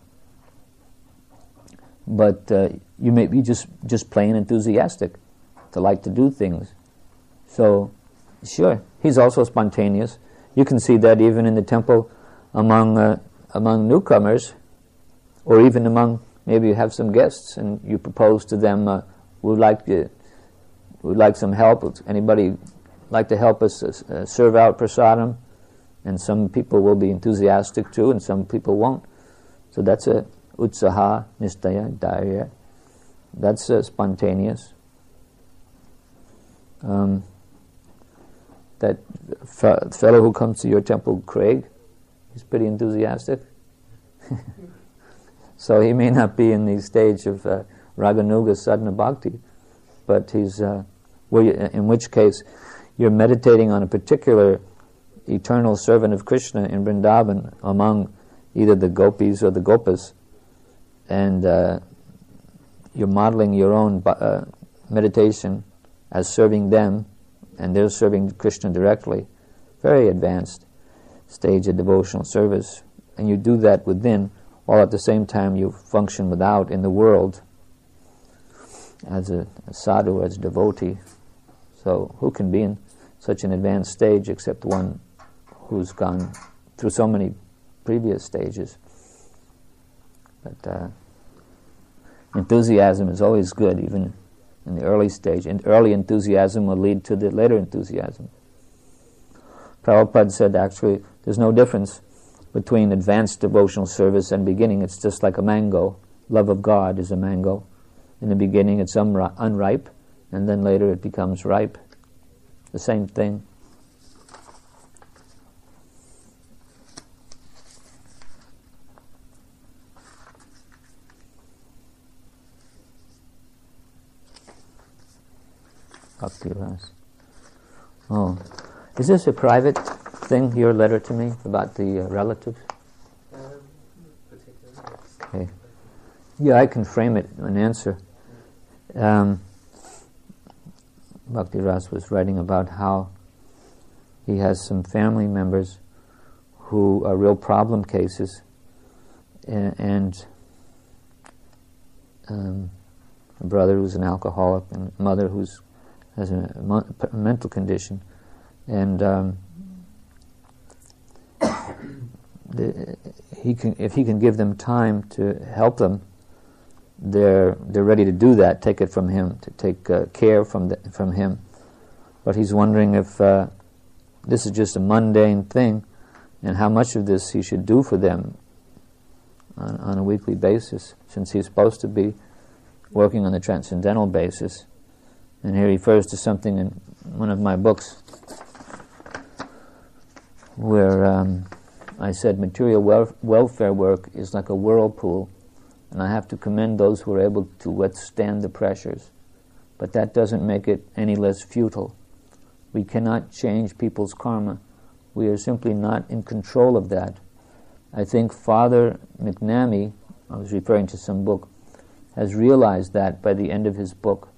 but uh, you may be just just plain enthusiastic to like to do things. So, sure, he's also spontaneous. You can see that even in the temple among uh, among newcomers, or even among, maybe you have some guests and you propose to them, uh, we'd like to, we'd like some help. Would anybody like to help us uh, serve out prasadam? And some people will be enthusiastic too, and some people won't. So that's a utsaha, nistaya, dhairya. That's uh, spontaneous. Um, that f- fellow who comes to your temple, Craig, he's pretty enthusiastic. So he may not be in the stage of uh, raganuga sadhana bhakti, but he's, uh, well, in which case you're meditating on a particular eternal servant of Krishna in Vrindavan among either the gopis or the gopas, and uh, you're modeling your own uh, meditation as serving them, and they're serving Krishna directly. Very advanced stage of devotional service, and you do that within, while at the same time you function without in the world as a, a sadhu, as a devotee. So who can be in such an advanced stage except one who's gone through so many previous stages? But uh, enthusiasm is always good, even in the early stage. And early enthusiasm will lead to the later enthusiasm. Prabhupada said actually there's no difference between advanced devotional service and beginning. It's just like a mango. Love of God is a mango. In the beginning it's unri- unripe, and then later it becomes ripe. The same thing. Bhakti Ras. Oh, is this a private thing, your letter to me, about the uh, relatives? Um, particularly. Okay. Yeah, I can frame it, an answer. Um, Bhakti Ras was writing about how he has some family members who are real problem cases, and, and um, a brother who's an alcoholic, and a mother who's has a, a mental condition, and um, the, he can, if he can give them time to help them, they're they're ready to do that. Take it from him, to take uh, care from the, from him. But he's wondering if uh, this is just a mundane thing, and how much of this he should do for them on, on a weekly basis, since he's supposed to be working on the transcendental basis. And here he refers to something in one of my books where um, I said material wel- welfare work is like a whirlpool, and I have to commend those who are able to withstand the pressures. But that doesn't make it any less futile. We cannot change people's karma. We are simply not in control of that. I think Father McNamee, I was referring to some book, has realized that by the end of his book.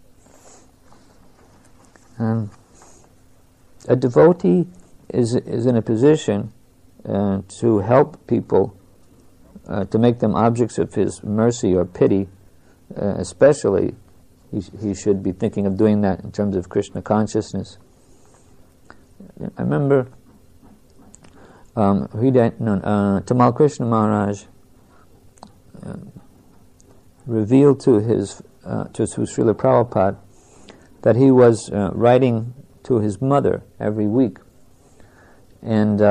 Um, a devotee is is in a position uh, to help people, uh, to make them objects of his mercy or pity. Uh, especially, he he should be thinking of doing that in terms of Krishna consciousness. I remember um, Hriday, no, uh, Tamal Krishna Maharaj uh, revealed to his uh, to Srila Prabhupada that he was uh, writing to his mother every week, and uh,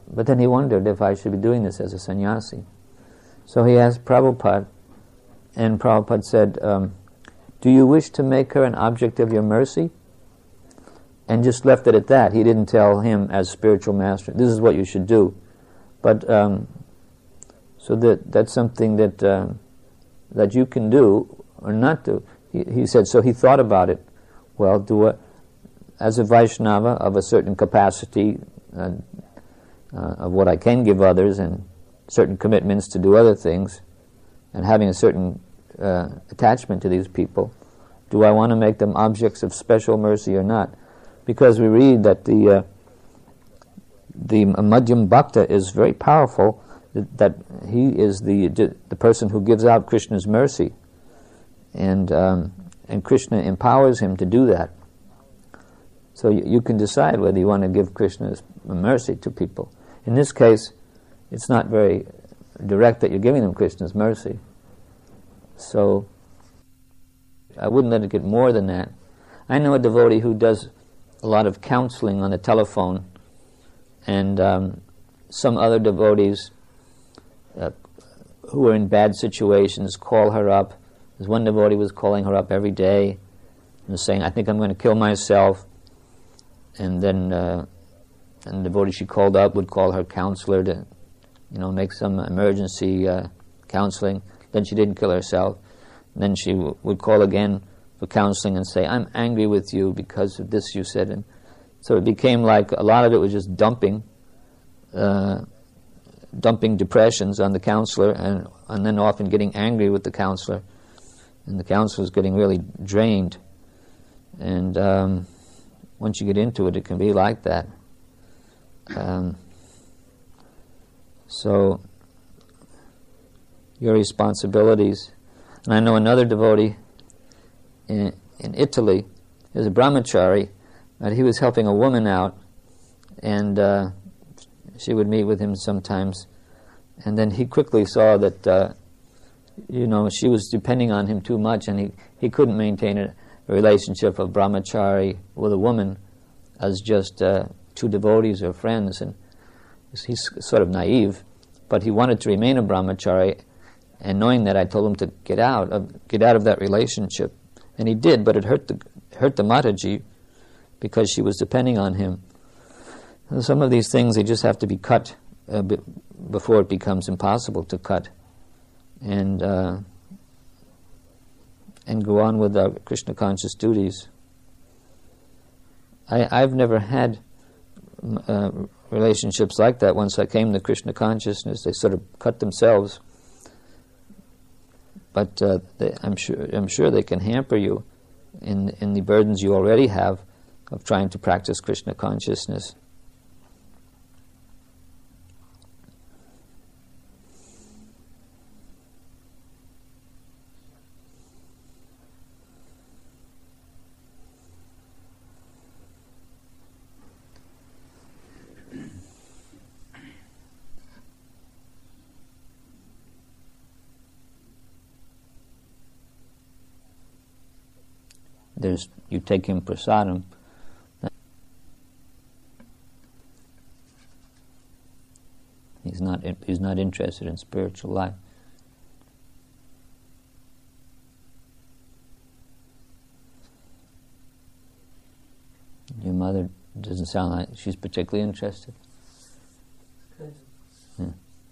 but then he wondered if I should be doing this as a sannyasi. So he asked Prabhupada, and Prabhupada said, um, do you wish to make her an object of your mercy? And just left it at that. He didn't tell him as spiritual master, this is what you should do. But um, so that that's something that uh, that you can do or not do. He, he said, so he thought about it. Well, do a, as a Vaishnava of a certain capacity uh, uh, of what I can give others and certain commitments to do other things and having a certain uh, attachment to these people, do I want to make them objects of special mercy or not? Because we read that the uh, the Madhyam Bhakta is very powerful, that, that he is the the person who gives out Krishna's mercy, and um, and Krishna empowers him to do that. So you, you can decide whether you want to give Krishna's mercy to people. In this case, it's not very direct that you're giving them Krishna's mercy. So I wouldn't let it get more than that. I know a devotee who does a lot of counseling on the telephone, and um, some other devotees uh, who are in bad situations call her up. There's one devotee was calling her up every day and saying, I think I'm going to kill myself. And then uh, and the devotee she called up would call her counselor to, you know, make some emergency uh, counseling. Then she didn't kill herself. And then she w- would call again for counseling and say, I'm angry with you because of this you said. And so it became like a lot of it was just dumping, uh, dumping depressions on the counselor, and, and then often getting angry with the counselor. And the counselor was getting really drained. And um, once you get into it, it can be like that. Um, so your responsibilities. And I know another devotee in, in Italy is a brahmachari, and he was helping a woman out, and uh, she would meet with him sometimes, and then he quickly saw that uh, you know she was depending on him too much, and he, he couldn't maintain a, a relationship of brahmachari with a woman as just uh, two devotees or friends. And he's sort of naive, but he wanted to remain a brahmachari, and knowing that, I told him to get out of get out of that relationship, and he did. But it hurt the hurt the Mataji because she was depending on him. And some of these things, they just have to be cut uh, b- before it becomes impossible to cut, and uh, and go on with our Krishna conscious duties. I, I've never had uh, relationships like that. Once I came to Krishna consciousness, they sort of cut themselves. But uh, they, I'm sure I'm sure they can hamper you in in the burdens you already have of trying to practice Krishna consciousness. There's, you take him prasadam. He's not. He's not interested in spiritual life. Your mother doesn't sound like she's particularly interested. Yeah.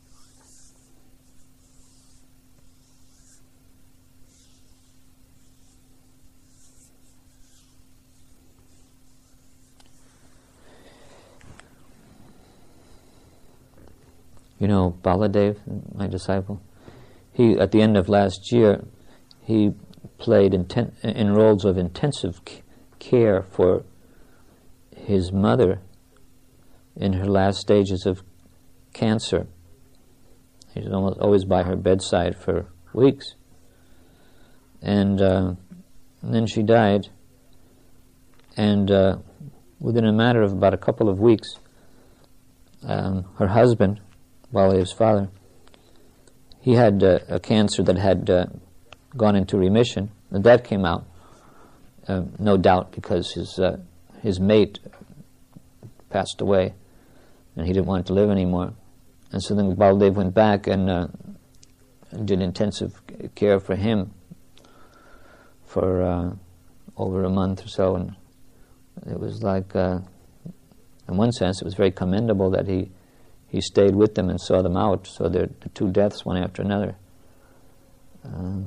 You know, Baladev, my disciple, he, at the end of last year, he played inten- in roles of intensive c- care for his mother in her last stages of cancer. He was almost always by her bedside for weeks. And, uh, and then she died, and uh, within a matter of about a couple of weeks, um, her husband, Baldev's father, he had uh, a cancer that had uh, gone into remission. And that came out, uh, no doubt, because his uh, his mate passed away. and he didn't want to live anymore. And so then Baladev went back and uh, did intensive care for him for uh, over a month or so, and it was like, uh, in one sense, it was very commendable that he he stayed with them and saw them out, so the two deaths, one after another. Um,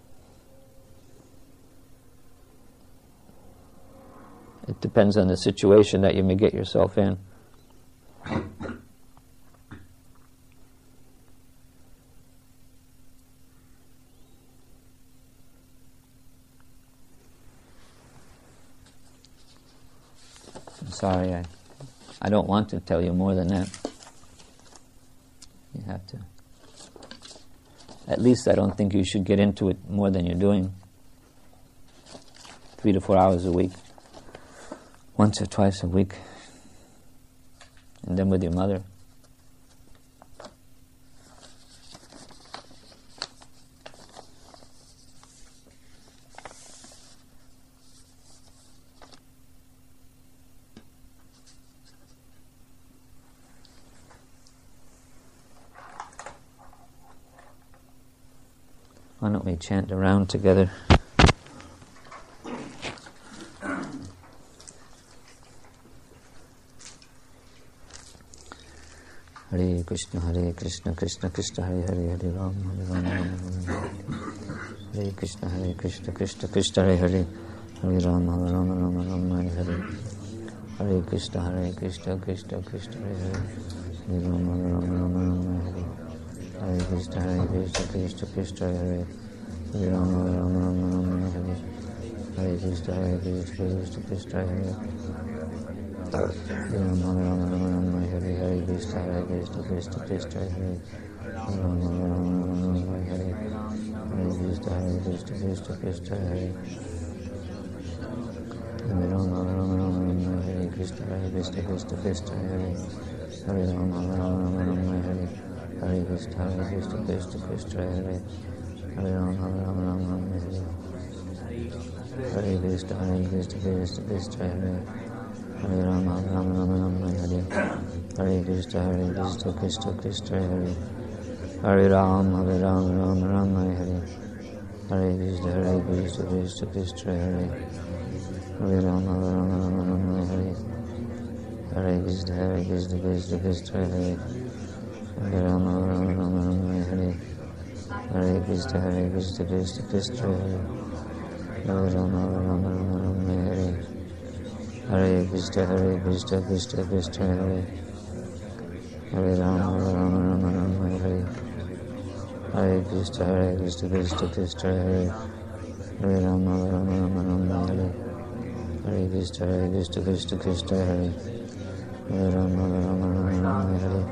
it depends on the situation that you may get yourself in. I'm sorry, I, I don't want to tell you more than that. You have to. At least I don't think you should get into it more than you're doing. Three to four hours a week. Once or twice a week. And then with your mother. Why don't we chant around together? Hare Krishna, Hare Krishna, Krishna Krishna, Hare Hare, Hare Ram, Hare Ram, Ram Ram. Hare Krishna, Hare Krishna, Krishna Krishna, Hare Hare, Hare Ram, Hare Ram, Ram Ram, Hare Hare. Hare Krishna, Hare Krishna, Krishna Krishna, Hare Hare, Hare Ram, Hare Ram, Ram Ram, Hare Hare. Hare Krishna, Hare Krishna, Krishna Krishna, Hare Hare, Hare Ram, Hare Ram, Ram Ram, Hare Hare. Hare Krishna, Hare Krishna, Krishna Krishna, Hare Hare, Hare Ram, Hare Ram, Ram Ram, Hare Hare. Hare Krishna, Hare Krishna, Krishna Krishna, Hare Hare, Hare Ram, Hare Ram, Ram Ram, Hare Hare. Hare Krishna, Hare Krishna, Krishna Krishna, Hare Hare, Hare Ram, Hare Ram, Ram Ram, Hare Krishna, Hare Krishna, Krishna Krishna, Hare Hare, Hare Ram, Hare Ram, Ram Ram, Hare Hare. Hare Krishna, Hare Krishna, Krishna Krishna, Hare Hare, Hare Ram, Hare Ram, Ram Ram, Hare Hare. Hare Krishna, Hare Krishna, Krishna Krishna, Hare Hare, Hare Ram, Hare Ram, Ram Ram, Hare Hare. Hare Krishna, Hare Krishna, Krishna Krishna, Hare Hare, Hare Ram, Hare Ram, Ram Ram, Hare Hare. Hare Krishna, Hare Krishna, Krishna Krishna, Hare Hare, Hare Ram, Hare Ram, Ram Ram, Hare Hare. Hare Krishna, Hare Krishna, Krishna Krishna, Hare Hare, Hare Ram, Hare Ram, Ram Ram, Hare Hare. Hare Krishna, Hare Krishna, Krishna Krishna, Hare Hare, Hare Ram, Hare Ram, Ram Ram, Hare Hare. Hare Krishna, Hare Krishna, Krishna Krishna, Hare Hare, Hare Ram, Hare Ram, Ram Ram, Hare Hare. Hare Krishna, Hare Krishna, Krishna Krishna, Hare Hare, Hare Ram, Hare Ram, Ram Ram, Hare Hare. Hare Krishna, Hare Krishna, Krishna Krishna, Hare Hare, Hare Ram, Hare Ram, Ram Ram, Hare Hare.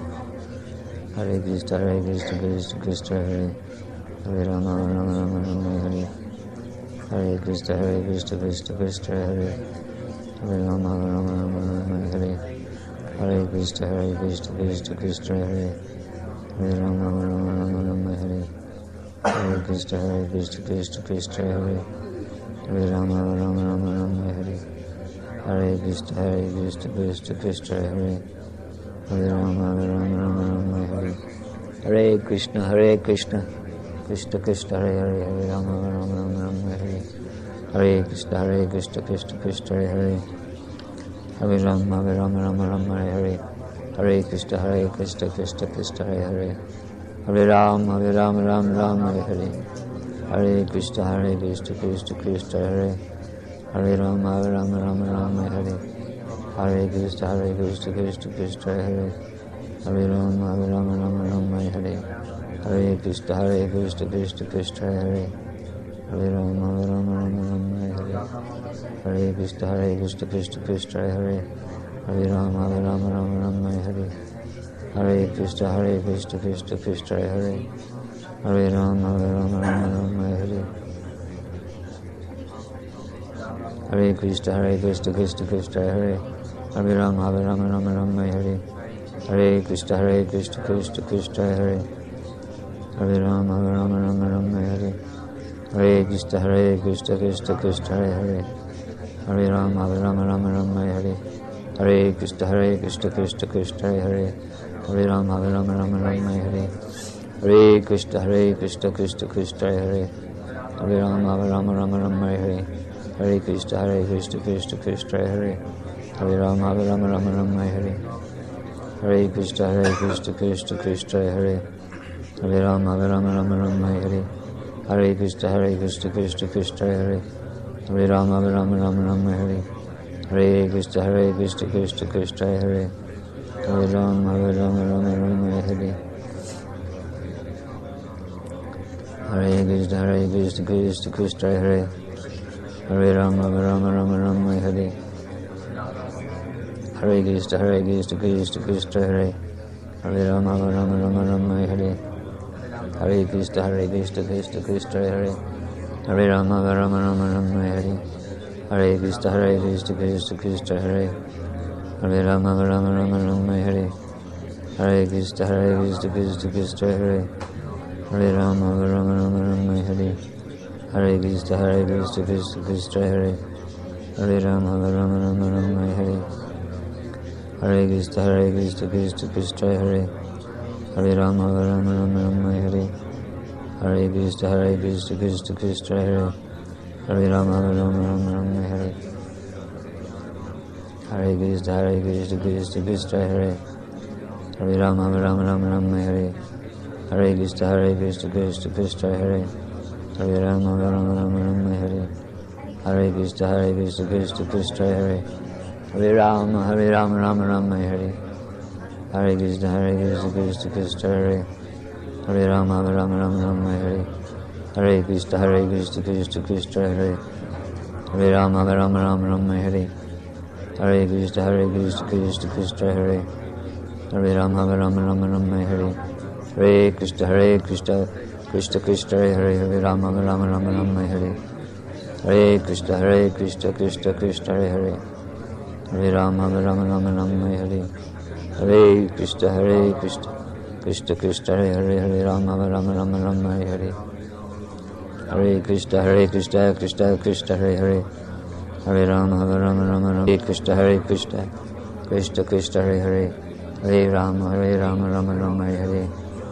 Hare Krishna, Hare Krishna, Krishna Krishna, Hare Hare, Hare Ram, Hare Ram, Ram Ram, Hare Hare. Hare Krishna, Hare Krishna, Krishna Krishna, Hare Hare, Hare Ram, Hare Ram, Ram Ram, Hare Hare. Hare Krishna, Hare Krishna, Krishna Krishna, Hare Hare, Hare Ram, Hare Ram, Ram Ram, Hare Hare. Hare Krishna, Hare Krishna, Krishna Krishna, Hare Hare, Hare Ram, Hare Ram, Ram Ram, Hare Hare. Hare Krishna, Hare Krishna, Krishna Krishna, Hare Hare, Hare Ram, Hare Ram, Ram Ram, Hare Hare. Hare Krishna, Hare Krishna, Krishna Krishna, Hare Hare, Hare Ram, Hare Ram, Ram Ram, Hare Hare. Hare Krishna, Hare Krishna, Krishna Krishna, Hare Hare, Hare Ram, Hare Ram, Ram Ram, Hare Hare. Hare Krishna, Hare Krishna, Krishna Krishna, Hare Hare, Hare Ram, Hare Ram, Ram Ram, Hare Hare. Hare Krishna, Hare Krishna, Krishna Krishna, Hare Hare Ram, Hare Ram, Ram Ram, Hare Hare. Hare Krishna, Hare Krishna, Krishna Krishna, Hare Hare Ram, Hare Ram, Ram Ram, Hare Hare. Hare Krishna, Hare Krishna, Krishna Krishna, Hare Hare Ram, Hare Ram, Ram Ram, Hare Hare. Hare Krishna, Hare Krishna, Krishna Krishna, Hare Hare Ram, Hare Ram, Ram Ram, Hare Hare. Hare Krishna, Hare Krishna, Krishna Krishna, Hare Hare Ram, Hare Ram, Ram Ram, Hare Hare. Hare Krishna, Hare Krishna, Krishna Krishna, Hare Hare Ram, Hare Ram, Ram Ram, Hare Hare. Hare Krishna, Hare Krishna, Krishna Krishna, Hare Hare Ram, Hare Ram, Ram Ram, Hare Hare. Hare Krishna, Hare Krishna, Krishna Krishna, Hare Hare Hare Ram, Hare Ram, Ram Ram, Hare Hare. Hare Krishna, Hare Krishna, Krishna Krishna, Hare Hare, Hare Rama, Hare Rama, Rama Rama, Hare Hare Krishna, Hare Krishna, Krishna Krishna, Hare Hare Rama, Hare Rama, Rama Rama, Hare Hare Krishna, Hare Krishna, Krishna Krishna, Hare Hare Rama, Hare Rama, Rama Rama, Hare Hare Krishna, Hare Krishna, Krishna Krishna, Hare Hare Rama, Hare Rama, Rama Rama, Hare Hare Krishna, Hare Krishna, Krishna Krishna, Hare Hare Rama, Hare Rama, Rama Rama, Hare Hare Krishna, Hare Krishna, Krishna Krishna, Hare Hare Rama, Hare Rama, Rama Rama, Hare Hare Krishna, Hare Krishna, Krishna Krishna, Hare Hare Rama, Hare Rama, Rama Rama, Hare Hare Krishna, Hare Krishna, Krishna Krishna, Hare Hare Rama, Hare Rama, Rama Rama, Hare Hare Krishna, Hare Krishna, Krishna Krishna, Hare Hare Rama, Hare Rama, Rama Rama, Hare Hare Krishna, Hare Krishna, Krishna Krishna, Hare Hare Rama, Hare Rama, Rama Rama, Hare Hare Krishna, Hare Krishna, Krishna Krishna, Hare Hare Rama, Hare Rama, Rama Rama, Hare Hare Krishna, Hare Krishna, Krishna Krishna, Hare Hare Rama, Hare Rama, Rama Rama, Hare Hare Krishna, Hare Krishna, Krishna Krishna, Hare Hare Rama, Hare Rama, Rama Rama, Hare Hare Krishna, Hare Krishna, Krishna Krishna, Hare Hare Rama, Hare Rama, Rama Rama, Hare Hare Krishna, Hare Krishna, Krishna Krishna, Hare Hare Rama, Hare Rama, Rama Rama, Hare Hare Krishna, Hare Krishna, Krishna Krishna, Hare Hare Rama, Hare Rama, Rama Rama, Hare Hare Krishna, Hare Krishna, Krishna Krishna, Hare Hare Rama, Hare Rama, Rama Rama, Hare Hare Krishna, Hare Krishna, Krishna Krishna, Hare Hare Rama, Hare Rama, Rama Rama, Hare Hare Krishna, Hare Krishna, Krishna Krishna, Hare Hare Rama, Hare Rama, Rama Rama, Hare Hare Krishna, Hare Krishna, Krishna Krishna, Hare Hare Rama, Hare Rama, Rama Rama, Hare Hare Krishna, Hare Krishna, Krishna Krishna, Hare Hare Rama, Hare Rama, Rama Rama, Hare Hare Krishna, Hare Krishna, Krishna Krishna, Hare Hare Rama, Hare Rama, Rama Rama, Hare Hare Krishna, Hare Krishna, Krishna Krishna, Hare Hare Rama, Hare Rama, Rama Rama, Hare Hare Krishna, Hare Krishna, Krishna Krishna, Hare Hare Hare Rama, Hare Rama, Rama Rama, Hare Krishna, Hare Krishna, Krishna Krishna, Hare Hare Hare Rama, Hare Rama, Rama Rama, Hare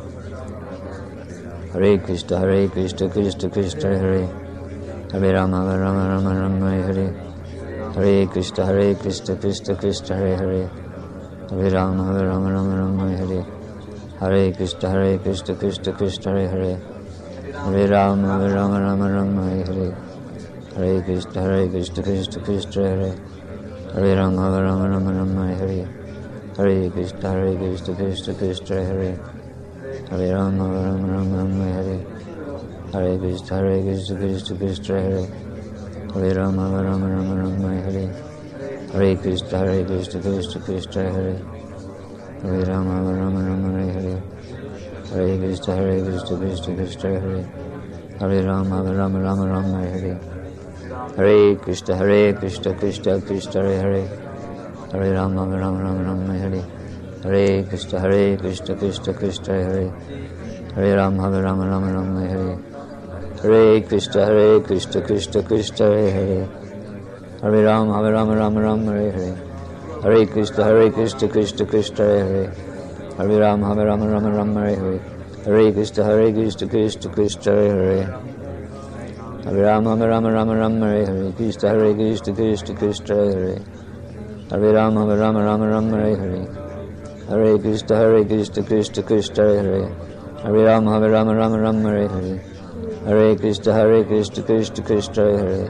Hare Krishna, Hare Krishna, Krishna Krishna, Hare Hare Rama, Hare Rama, Rama Rama, Hare Hare Krishna, Hare Krishna, Krishna Krishna, Hare Hare Hare Rama, Hare Rama, Rama Rama, Hare Hare Krishna, Hare Krishna, Krishna Krishna, Hare Hare Hare Rama, Hare Rama, Rama Rama, Hare Hare Krishna, Hare Krishna, Krishna Krishna, Hare Hare Rama, Hare Rama, Rama Rama, Hare Hare Krishna, Hare Krishna, Krishna Krishna, Hare Hare Rama, Hare Rama, Rama Rama, Hare Hare Krishna, Hare Krishna, Krishna Krishna, Hare Hare Rama, Hare Rama, Rama Rama, Hare Hare Krishna, Hare Krishna, Krishna Krishna, Hare Hare Rama, Hare Rama, Rama Hare Hare Krishna, Hare Krishna, Krishna Krishna, Hare Hare Rama, Hare Rama, Rama Rama, Hare Hare Krishna, Hare Krishna, Krishna Krishna, Hare Hare Rama, Hare Rama, Rama Rama, Hare Hare Krishna, Hare Krishna, Krishna Krishna, Hare Hare Rama, Hare Rama, Rama Rama, Hare Hare Krishna, Hare Krishna, Krishna Krishna, Hare Hare Rama, Hare Rama, Rama Rama, Hare Hare Krishna, Hare Krishna, Krishna Krishna, Hare Hare Rama, Hare Rama, Rama Rama, Hare Hare Krishna, Hare Krishna, Krishna Krishna, Hare Hare Rama, Hare Rama, Rama Rama, Hare Krishna, Hare Krishna, Krishna Krishna, Hare Hare Rama, Hare Rama, Rama Rama, Hare Hare Krishna, Hare Krishna, Krishna Krishna, Hare Hare Rama, Hare Rama, Rama Rama, Hare Hare Krishna, Hare Krishna, Krishna Krishna, Hare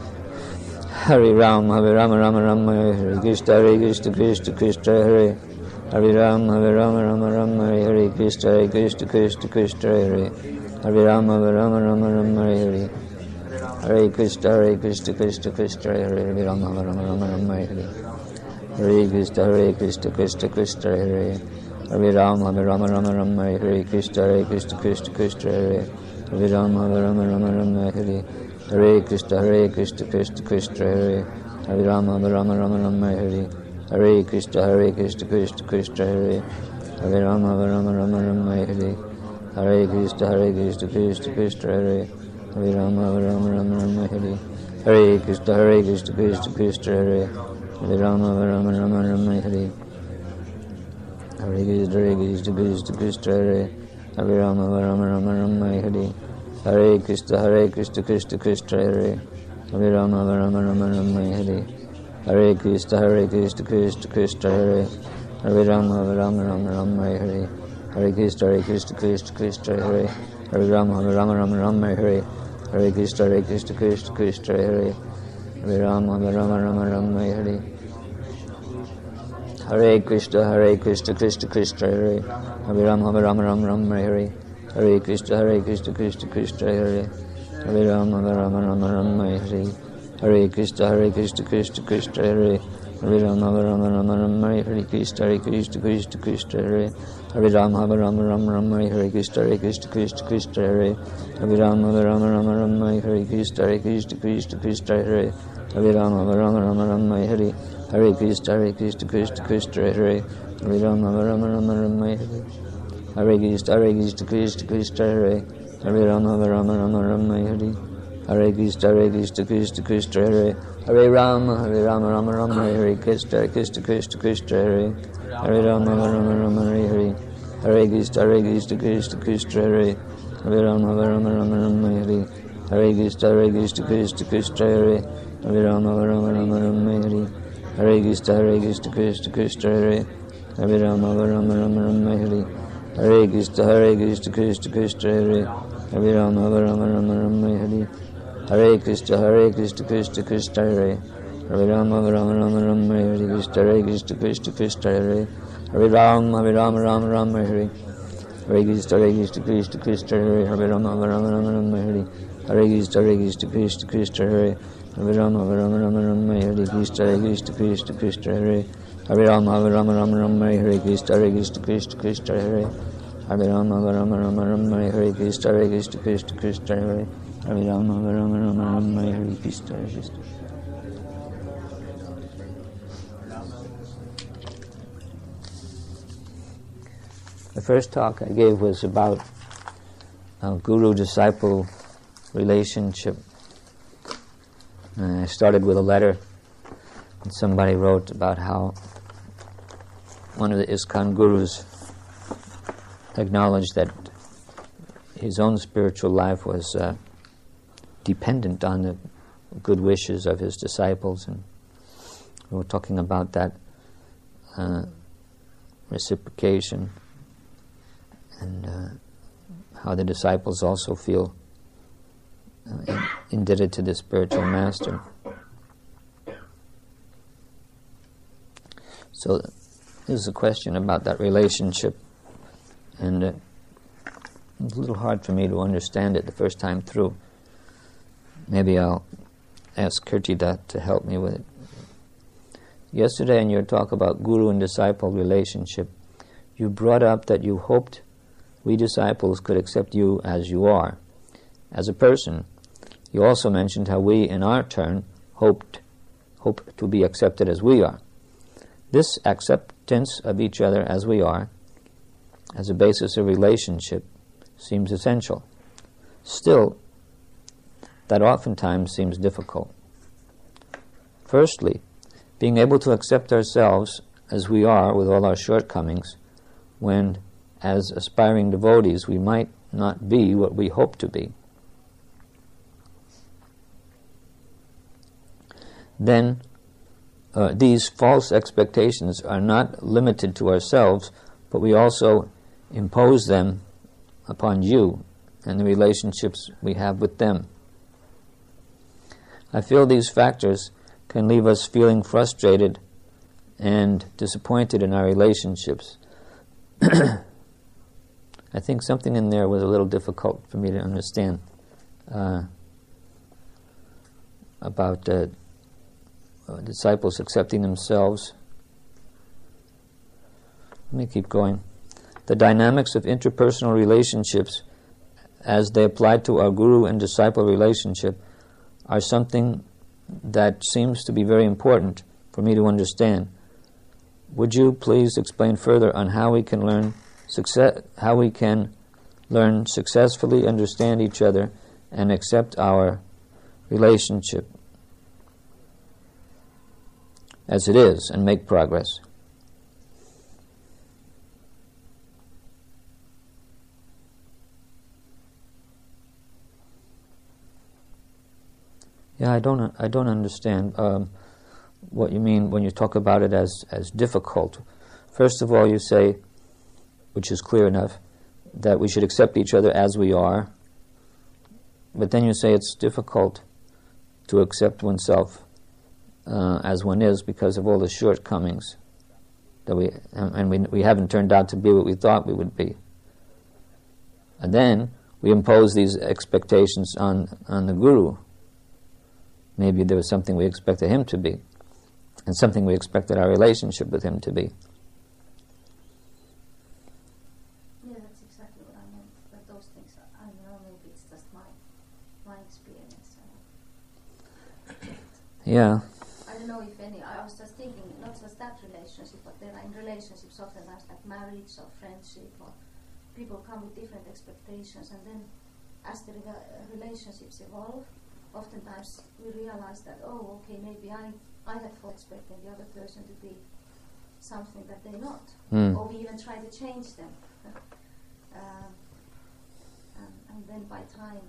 Hare Rama, Hare Rama, Rama Rama, Hare Krishna, Hare Krishna, Krishna Krishna, Hare Hare Rama, Hare Rama, Rama Rama, Hare Krishna, Hare Krishna, Krishna Krishna, Hare Hare Rama, Hare Rama, Rama Rama, Hare Hare Krishna, Hare Krishna, Krishna Krishna, Hare Rama, Hare Rama, Rama Rama, Hare Hare Krishna, Hare Krishna, Krishna Krishna, Hare Hare Rama, Hare Rama, Rama Rama, Hare Krishna, Hare Krishna, Krishna Krishna, Hare Hare Rama, Hare Rama, Rama Rama, Hare Hare Krishna, Hare Krishna, Krishna Krishna, Hare Hare Rama, Hare Rama, Rama Rama, Hare Hare Krishna, Hare Krishna, Krishna Krishna, Hare Hare Rama, Hare Rama, Rama Rama, Hare Hare Krishna, Hare Krishna, Krishna Krishna, Hare Hare Rama, Hare Rama, Rama Rama, Hare Hare Krishna, Hare Krishna, Krishna Krishna, Hare Hare Rama, Hare Rama, Rama Rama, Hare Hare Krishna, Hare Krishna, Krishna Krishna, Hare Hare Rama, Hare Rama, Rama Rama, Hare Hare Krishna, Hare Krishna, Krishna Krishna, Hare Hare Rama, Hare Rama, Rama Rama, Hare Hare Krishna, Hare Krishna, Krishna Krishna, Hare Hare Rama, Hare Rama, Rama Rama, Hare Hare Krishna, Hare Krishna, Krishna Krishna, Hare Hare Rama, Hare Rama, Rama Rama, Hare Hare Krishna, Hare Krishna, Krishna Krishna, Hare Hare Rama, Hare Rama, Rama Rama, Hare Hare Krishna, Hare Krishna, Krishna Krishna, Hare Hare Rama, Hare Rama, Rama Rama, Hare Hare Krishna, Hare Krishna, Krishna Krishna, Hare Hare Rama, Hare Rama, Rama Rama, Hare Hare Krishna, Hare Krishna, Krishna Krishna, Hare Hare Rama, Hare Rama, Rama Rama, Hare Krishna, Hare Krishna, Krishna Krishna, Hare Hare Rama, Hare Rama, Rama Rama, Hare Krishna, Hare Krishna, Krishna Krishna, Hare Hare Rama, Hare Rama, Rama Rama, Hare Krishna, Hare Krishna, Krishna Krishna, Hare Hare Rama, Hare Rama, Rama Rama, Hare Hare Krishna, Hare Krishna, Krishna Krishna, Hare Hare Rama, Hare Rama, Rama Rama, Hare Hare Krishna, Hare Krishna, Krishna Krishna, Hare Hare Rama, Hare Rama, Rama Rama, Hare Hare Krishna, Hare Krishna, Krishna Krishna, Hare Hare Rama, Hare Rama, Rama Rama, Hare Krishna, Hare Krishna, Krishna Krishna, Hare Hare Rama, Hare Rama, Rama, Hare Hare Krishna, Hare Krishna, Krishna Krishna, Hare Hare Rama, Hare Rama, Rama Rama, Hare Hare Krishna, Hare Krishna, Krishna Krishna, Hare Hare Rama, Hare Rama, Rama Rama, Hare Hare Krishna, Hare Krishna, Krishna Krishna, Hare Hare Rama, Hare Rama, Rama Rama, Hare Hare Krishna, Hare Krishna, Krishna Krishna, Hare Hare Rama, Hare Rama, Rama Rama, Hare Hare Krishna, Hare Krishna, Krishna Krishna, Hare Hare Rama, Hare Rama, Rama Rama, Hare Krishna, Hare Krishna, Krishna Krishna, Hare Hare Rama, Hare Rama, Rama Rama, Hare Hare Krishna, Hare Krishna, Krishna Krishna, Hare Hare Rama, Hare Rama, Rama Rama, Hare Hare Krishna, Hare Krishna, Krishna Krishna, Hare Hare Rama, Hare Rama, Rama Rama, Hare Krishna, Hare Krishna, Krishna Krishna, Hare Hare Rama, Hare Rama, Rama Rama, Hare Krishna, Hare Krishna, Krishna Krishna, Hare Hare Rama, Hare Rama, Rama Rama, Hare Krishna, Hare Krishna, Krishna Krishna, Hare Hare Rama, Hare Rama, Rama Rama, Hare Krishna, Hare Krishna. The first talk I gave was about uh, guru-disciple relationship. And I started with a letter, and somebody wrote about how one of the ISKCON gurus acknowledged that his own spiritual life was uh, dependent on the good wishes of his disciples, and we were talking about that uh, reciprocation and uh, how the disciples also feel uh, in, indebted to the spiritual master. So this is a question about that relationship, and uh, it was a little hard for me to understand it the first time through. Maybe I'll ask Kirtida to help me with it. Yesterday in your talk about guru and disciple relationship, you brought up that you hoped we disciples could accept you as you are, as a person. You also mentioned how we, in our turn, hoped hope to be accepted as we are. This acceptance of each other as we are, as a basis of relationship, seems essential. Still, that oftentimes seems difficult. Firstly, being able to accept ourselves as we are with all our shortcomings, when, as aspiring devotees, we might not be what we hope to be. Then, uh, these false expectations are not limited to ourselves, but we also impose them upon you and the relationships we have with them. I feel these factors can leave us feeling frustrated and disappointed in our relationships. I think something in there was a little difficult for me to understand uh, about uh, uh, disciples accepting themselves. Let me keep going. The dynamics of interpersonal relationships as they apply to our guru and disciple relationship are something that seems to be very important for me to understand. Would you please explain further on how we can learn success, how we can learn successfully understand each other and accept our relationship? as it is and make progress. Yeah, I don't. I don't understand um, what you mean when you talk about it as as difficult. First of all, you say, which is clear enough, that we should accept each other as we are. But then you say it's difficult to accept oneself uh, as one is because of all the shortcomings that we and, and we we haven't turned out to be what we thought we would be. And then we impose these expectations on on the Guru. Maybe there was something we expected him to be, and something we expected our relationship with him to be. Yeah, that's exactly what I meant. But those things, are, I don't know, maybe it's just my my experience. Yeah. I don't know if any. I was just thinking, not just that relationship, but there are in relationships oftentimes like marriage or friendship, or people come with different expectations, and then as the re- relationships evolve, oftentimes we realize that, oh, okay, maybe I, I had for expecting the other person to be something that they're not. Mm. Or we even try to change them. um, and, and then by time,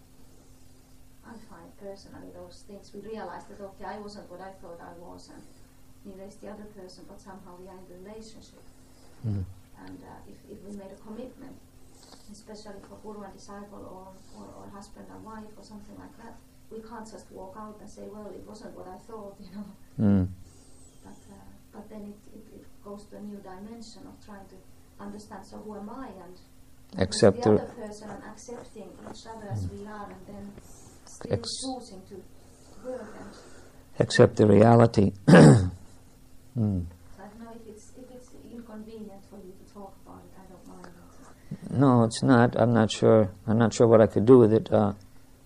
I find personally those things, we realize that, okay, I wasn't what I thought I was, and neither is the other person, but somehow we are in the relationship. Mm. And uh, if, if we made a commitment, especially for guru and disciple, or, or, or husband and wife, or something like that, we can't just walk out and say, well, it wasn't what I thought, you know. Mm. But uh, but then it, it, it goes to a new dimension of trying to understand, so who am I, and Accept the the other person, and accepting each other as we are, and then still Ex- choosing to work. And accept the reality. mm. so I don't know if it's, if it's inconvenient for you to talk about it, I don't mind it. No, it's not. I'm not sure. I'm not sure what I could do with it. Uh,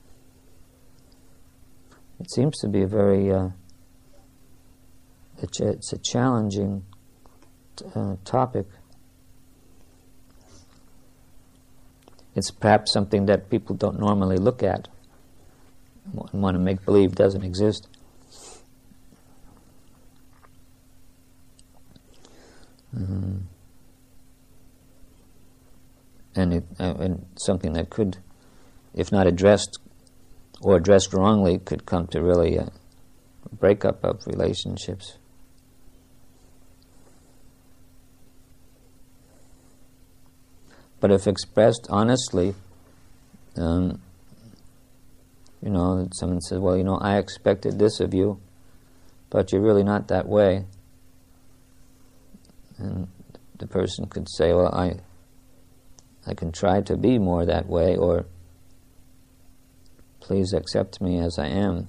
it seems to be a very. Uh, it's, a, it's a challenging t- uh, topic. It's perhaps something that people don't normally look at and want to make believe doesn't exist. Mm-hmm. And it, uh, and something that could, if not addressed or addressed wrongly, could come to really a breakup of relationships. But if expressed honestly, um, you know, someone says, well, you know, I expected this of you, but you're really not that way. And the person could say, well, I I can try to be more that way, or please accept me as I am.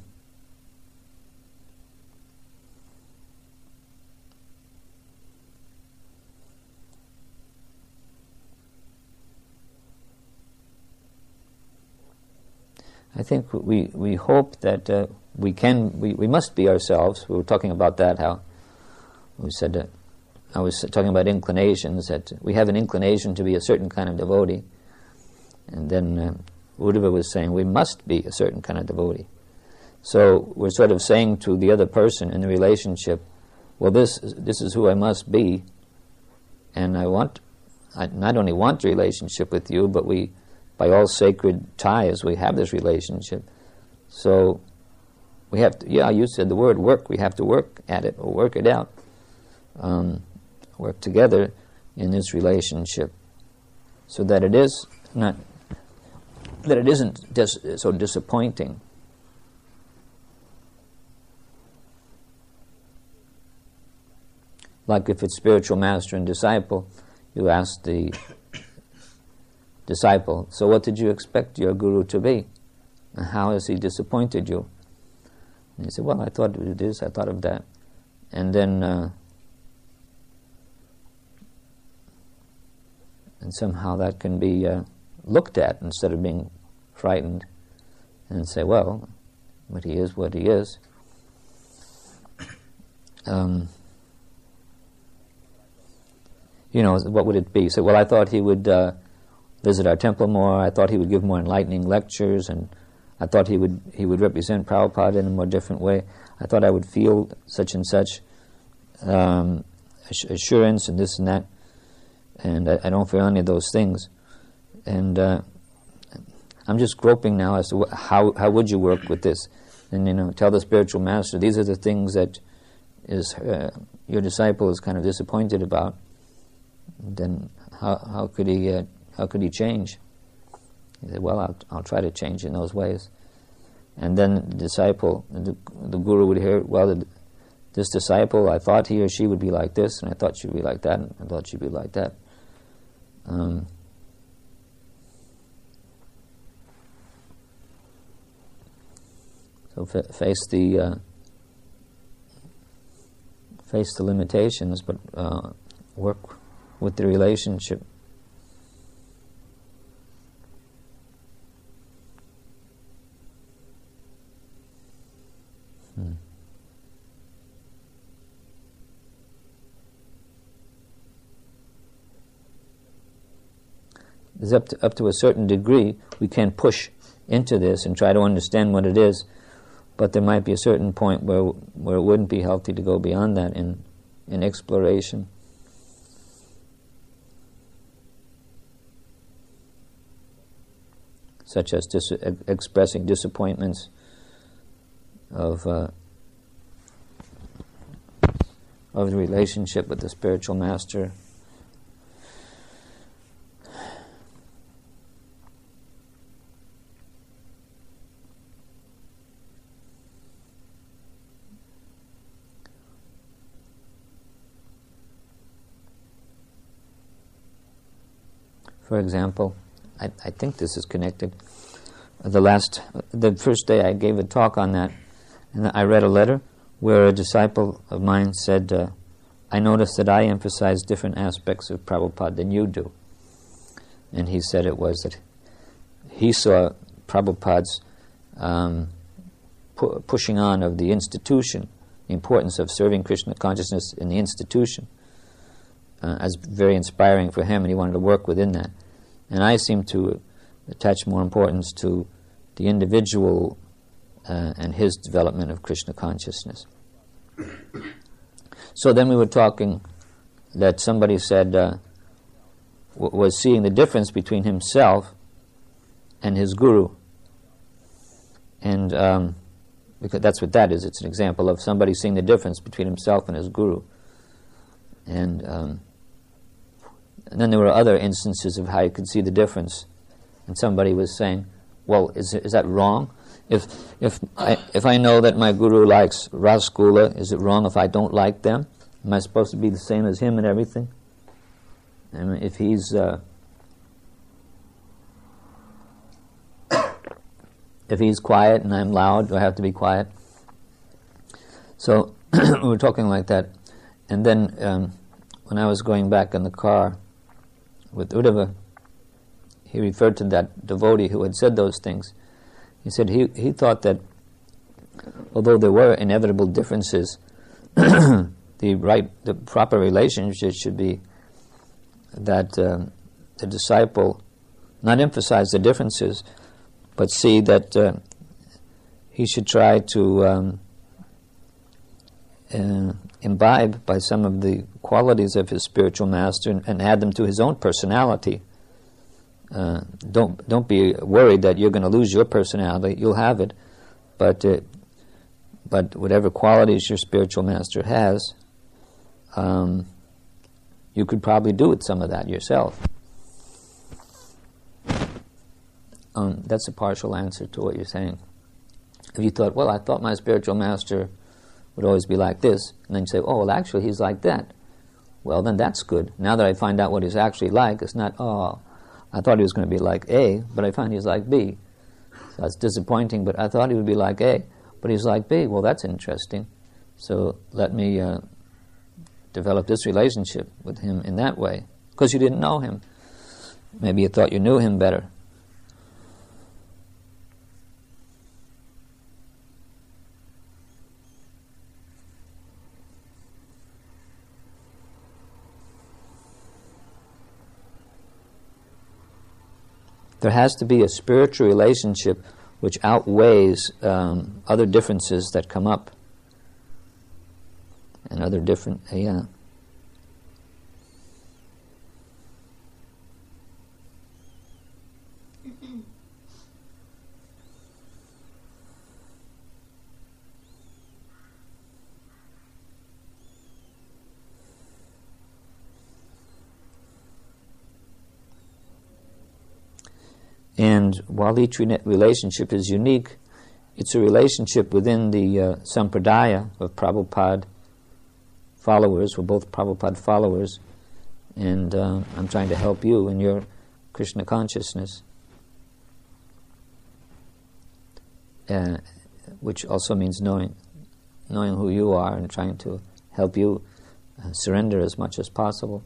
I think we, we hope that uh, we can, we, we must be ourselves. We were talking about that, how we said that, I was talking about inclinations, that we have an inclination to be a certain kind of devotee. And then uh, Uddhava was saying we must be a certain kind of devotee. So we're sort of saying to the other person in the relationship, well, this, this is who I must be, and I want, I not only want the relationship with you, but we, by all sacred ties, we have this relationship. So we have to, yeah, you said the word work, we have to work at it, or work it out. Um, work together in this relationship so that it is not, that it isn't dis- so disappointing. Like if it's spiritual master and disciple, you ask the disciple, so what did you expect your guru to be? And how has he disappointed you? And he said, well, I thought of this, I thought of that. And then, uh, and somehow that can be uh, looked at instead of being frightened, and say, well, what he is, what he is. Um, you know, what would it be? So, well, I thought he would uh, visit our temple more. I thought he would give more enlightening lectures, and I thought he would he would represent Prabhupada in a more different way. I thought I would feel such and such. um, assurance and this and that, and I, I don't feel any of those things. And uh, I'm just groping now as to wh- how how would you work with this, and you know, tell the spiritual master these are the things that is uh, your disciple is kind of disappointed about. Then how how could he uh, how could he change? He said, well, I'll I'll try to change in those ways. And then the disciple, the, the guru would hear, well, the, this disciple, I thought he or she would be like this, and I thought she'd be like that, and I thought she'd be like that. Um, so fa- face the uh, face the limitations, but uh, work with the relationship. Hmm. Is up to, up to a certain degree, we can push into this and try to understand what it is, but there might be a certain point where where it wouldn't be healthy to go beyond that in in exploration. Such as dis- expressing disappointments of uh, of the relationship with the spiritual master. For example, I, I think this is connected. The last, the first day I gave a talk on that, and I read a letter where a disciple of mine said, uh, I noticed that I emphasize different aspects of Prabhupada than you do. And he said it was that he saw Prabhupada's um, pu- pushing on of the institution, the importance of serving Krishna consciousness in the institution, uh, as very inspiring for him, and he wanted to work within that. And I seem to attach more importance to the individual uh, and his development of Krishna consciousness. So then we were talking that somebody said uh, w- was seeing the difference between himself and his guru. And um, because that's what that is. It's an example of somebody seeing the difference between himself and his guru. And, um, and then there were other instances of how you could see the difference. And somebody was saying, well, is is that wrong? If if I, if I know that my guru likes rasgulla, is it wrong if I don't like them? Am I supposed to be the same as him and everything? I mean, if he's uh, if he's quiet and I'm loud, do I have to be quiet? So we were talking like that, and then um, when I was going back in the car with Uddhava, he referred to that devotee who had said those things. He said he, he thought that although there were inevitable differences, the right, the proper relationship should be that um, the disciple not emphasize the differences, but see that uh, he should try to um, uh, imbibe by some of the qualities of his spiritual master and, and add them to his own personality. Uh, don't don't be worried that you're going to lose your personality. You'll have it, but uh, but whatever qualities your spiritual master has, um, you could probably do with some of that yourself. Um, that's a partial answer to what you're saying. If you thought, well, I thought my spiritual master would always be like this, and then you say, oh, well, actually, he's like that. Well, then that's good. Now that I find out what he's actually like, it's not, oh, I thought he was going to be like A, but I find he's like B. So that's disappointing, but I thought he would be like A, but he's like B. Well, that's interesting. So let me uh, develop this relationship with him in that way. Because you didn't know him. Maybe you thought you knew him better. There has to be a spiritual relationship which outweighs um, other differences that come up. and other different, uh, yeah. And while each re- relationship is unique, it's a relationship within the uh, sampradaya of Prabhupada followers. We're both Prabhupada followers, and uh, I'm trying to help you in your Krishna consciousness, uh, which also means knowing, knowing who you are and trying to help you uh, surrender as much as possible.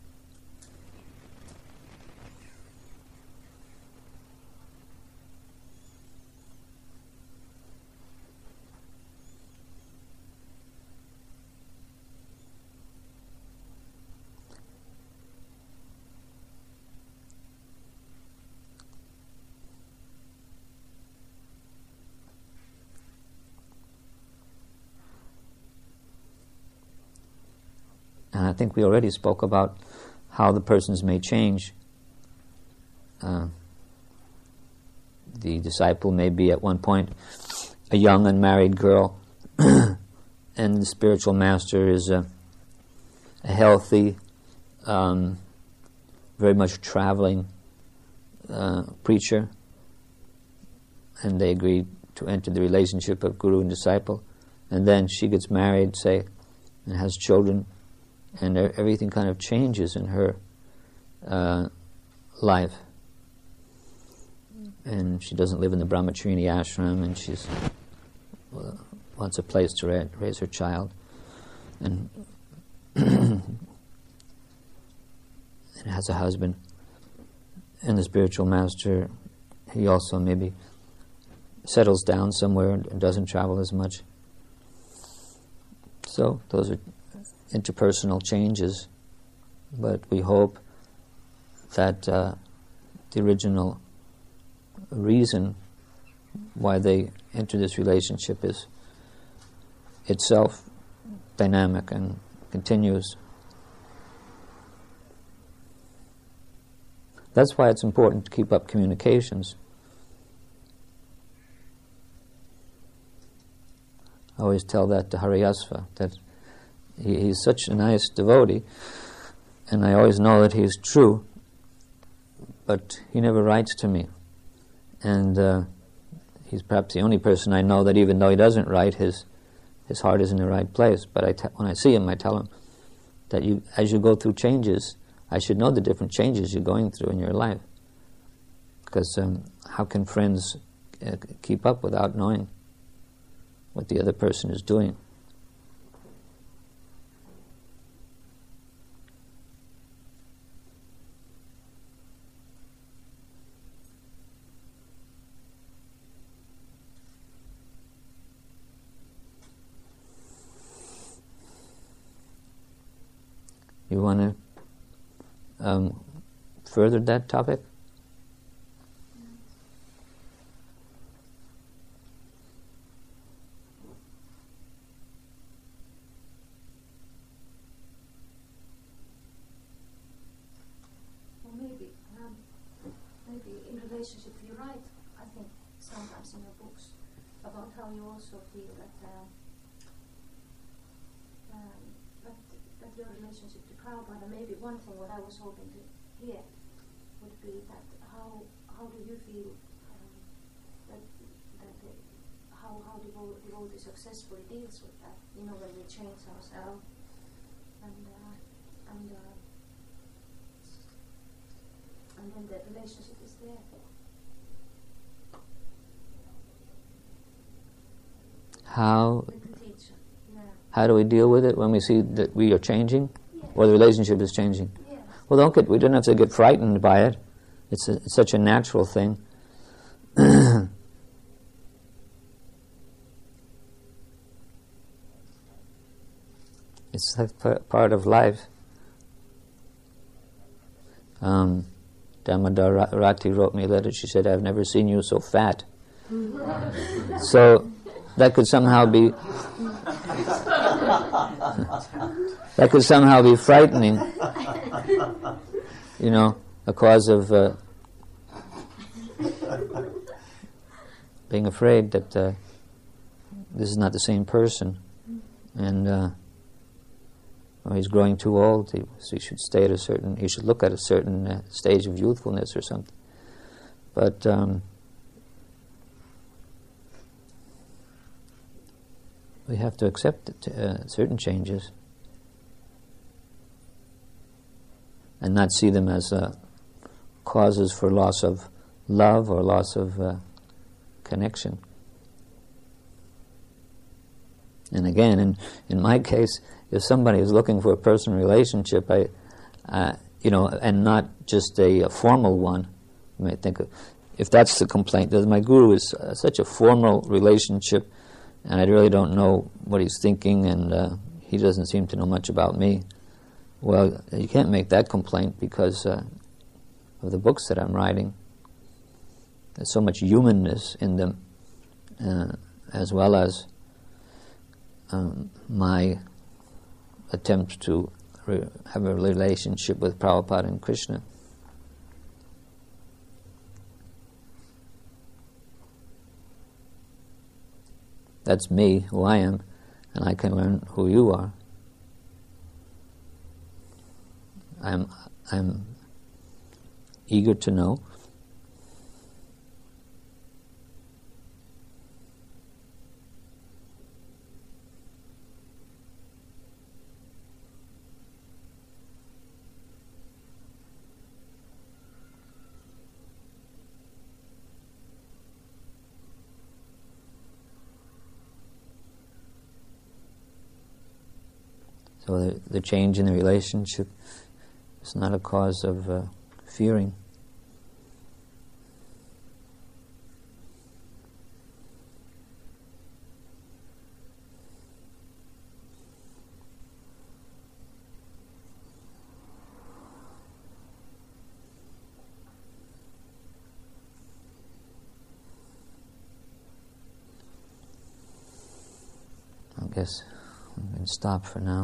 And I think we already spoke about how the persons may change. Uh, the disciple may be at one point a young unmarried girl, and the spiritual master is a, a healthy, um, very much traveling uh, preacher, and they agree to enter the relationship of guru and disciple, and then she gets married, say, and has children, and everything kind of changes in her uh, life. And she doesn't live in the Brahmacharini ashram, and she's uh, wants a place to ra- raise her child. And, and has a husband. And the spiritual master, he also maybe settles down somewhere and doesn't travel as much. So those are interpersonal changes, but we hope that uh, the original reason why they enter this relationship is itself dynamic and continuous. That's why it's important to keep up communications. I always tell that to Hariyasva, that he, he's such a nice devotee, and I always know that he's true, but he never writes to me. And uh, he's perhaps the only person I know that even though he doesn't write, his his heart is in the right place. But I te- when I see him, I tell him that you, as you go through changes, I should know the different changes you're going through in your life. Because um, how can friends uh, keep up without knowing what the other person is doing? You want to um, further that topic? Well, maybe, um, maybe in relationship, you write, I think, sometimes in your books about how you also feel that um, um, that, that your relationship to Prabhupada, maybe one thing what I was hoping to hear would be that how how do you feel um, that that the, how how devo- devotee successfully deals with that? You know, when we change ourselves and uh, and uh, and then the relationship is there. How With the teacher, yeah. how do we deal with it when we see that we are changing, Yeah. or the relationship is changing? Yeah. Well, don't get. We don't have to get frightened by it. It's, a, it's such a natural thing. It's like p- part of life. Um, Damodar Ra- Rati wrote me a letter. She said, "I've never seen you so fat." So that could somehow be That could somehow be frightening. You know, a cause of uh, being afraid that uh, this is not the same person, and uh, or he's growing too old. He, so he should stay at a certain. He should look at a certain uh, stage of youthfulness or something. But um, we have to accept it, uh, certain changes and not see them as uh, causes for loss of love or loss of uh, connection. And again, in, in my case, if somebody is looking for a personal relationship, I, uh, you know, and not just a, a formal one, you might think, of, if that's the complaint, that my guru is uh, such a formal relationship, and I really don't know what he's thinking, and uh, he doesn't seem to know much about me. Well, you can't make that complaint because uh, of the books that I'm writing. There's so much humanness in them, uh, as well as um, my attempts to re- have a relationship with Prabhupada and Krishna. That's me, who I am, and I can learn who you are. I'm, I'm eager to know. So the, the change in the relationship is not a cause of uh, fearing. I guess I'm going to stop for now.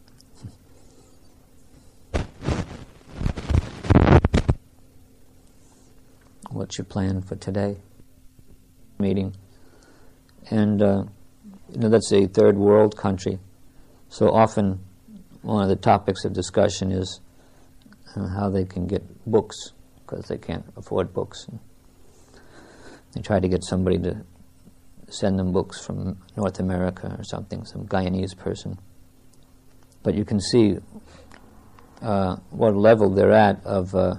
What's your plan for today? Meeting. And, uh, you know, that's a third world country. So often one of the topics of discussion is uh, how they can get books, because they can't afford books. And they try to get somebody to send them books from North America or something, some Guyanese person. But you can see uh, what level they're at of... Uh,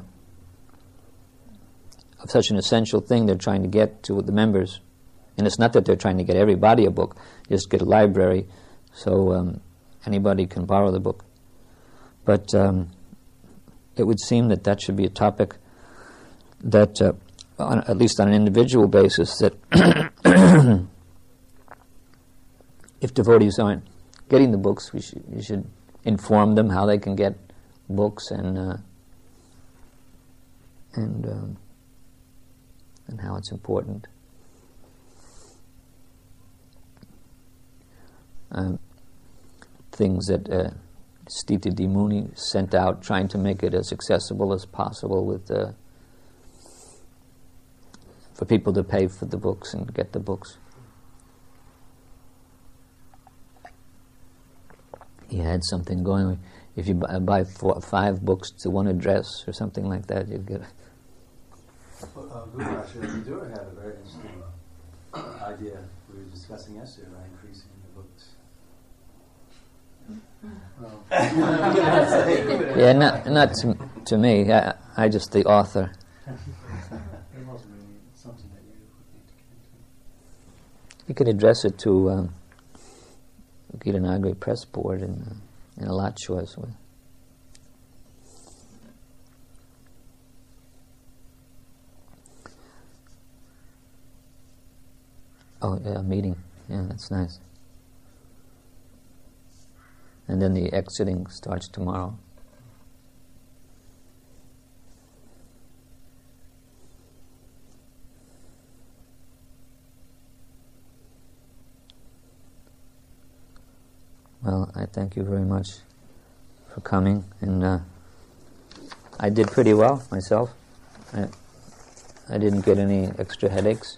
of such an essential thing they're trying to get to the members. And it's not that they're trying to get everybody a book, just get a library so um, anybody can borrow the book. But um, it would seem that that should be a topic that, uh, on, at least on an individual basis, that if devotees aren't getting the books, we should, you should inform them how they can get books and uh, and um, and how it's important. Um, things that uh, Stiti D. Muni sent out, trying to make it as accessible as possible with uh, for people to pay for the books and get the books. He had something going. If you buy, buy four, five books to one address or something like that, you'd get. Well, uh, Guru Maharaj, Vidura had a very interesting idea we were discussing yesterday about increasing the books. Well, yeah, not not to, to me. I, I just the author. It wasn't really something that you would need to get into. You could address it to um, Gitanagari Press Board in uh, in Alachua as well. Oh, yeah, a meeting. Yeah, that's nice. And then the exiting starts tomorrow. Well, I thank you very much for coming, and uh, I did pretty well myself. I, I didn't get any extra headaches.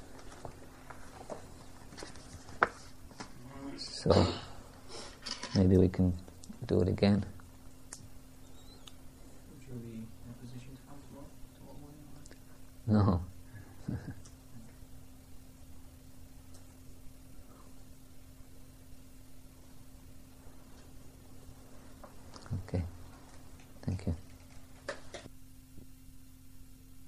So maybe we can do it again. Would you be in a position to come tomorrow, tomorrow morning? No. Okay. Thank you.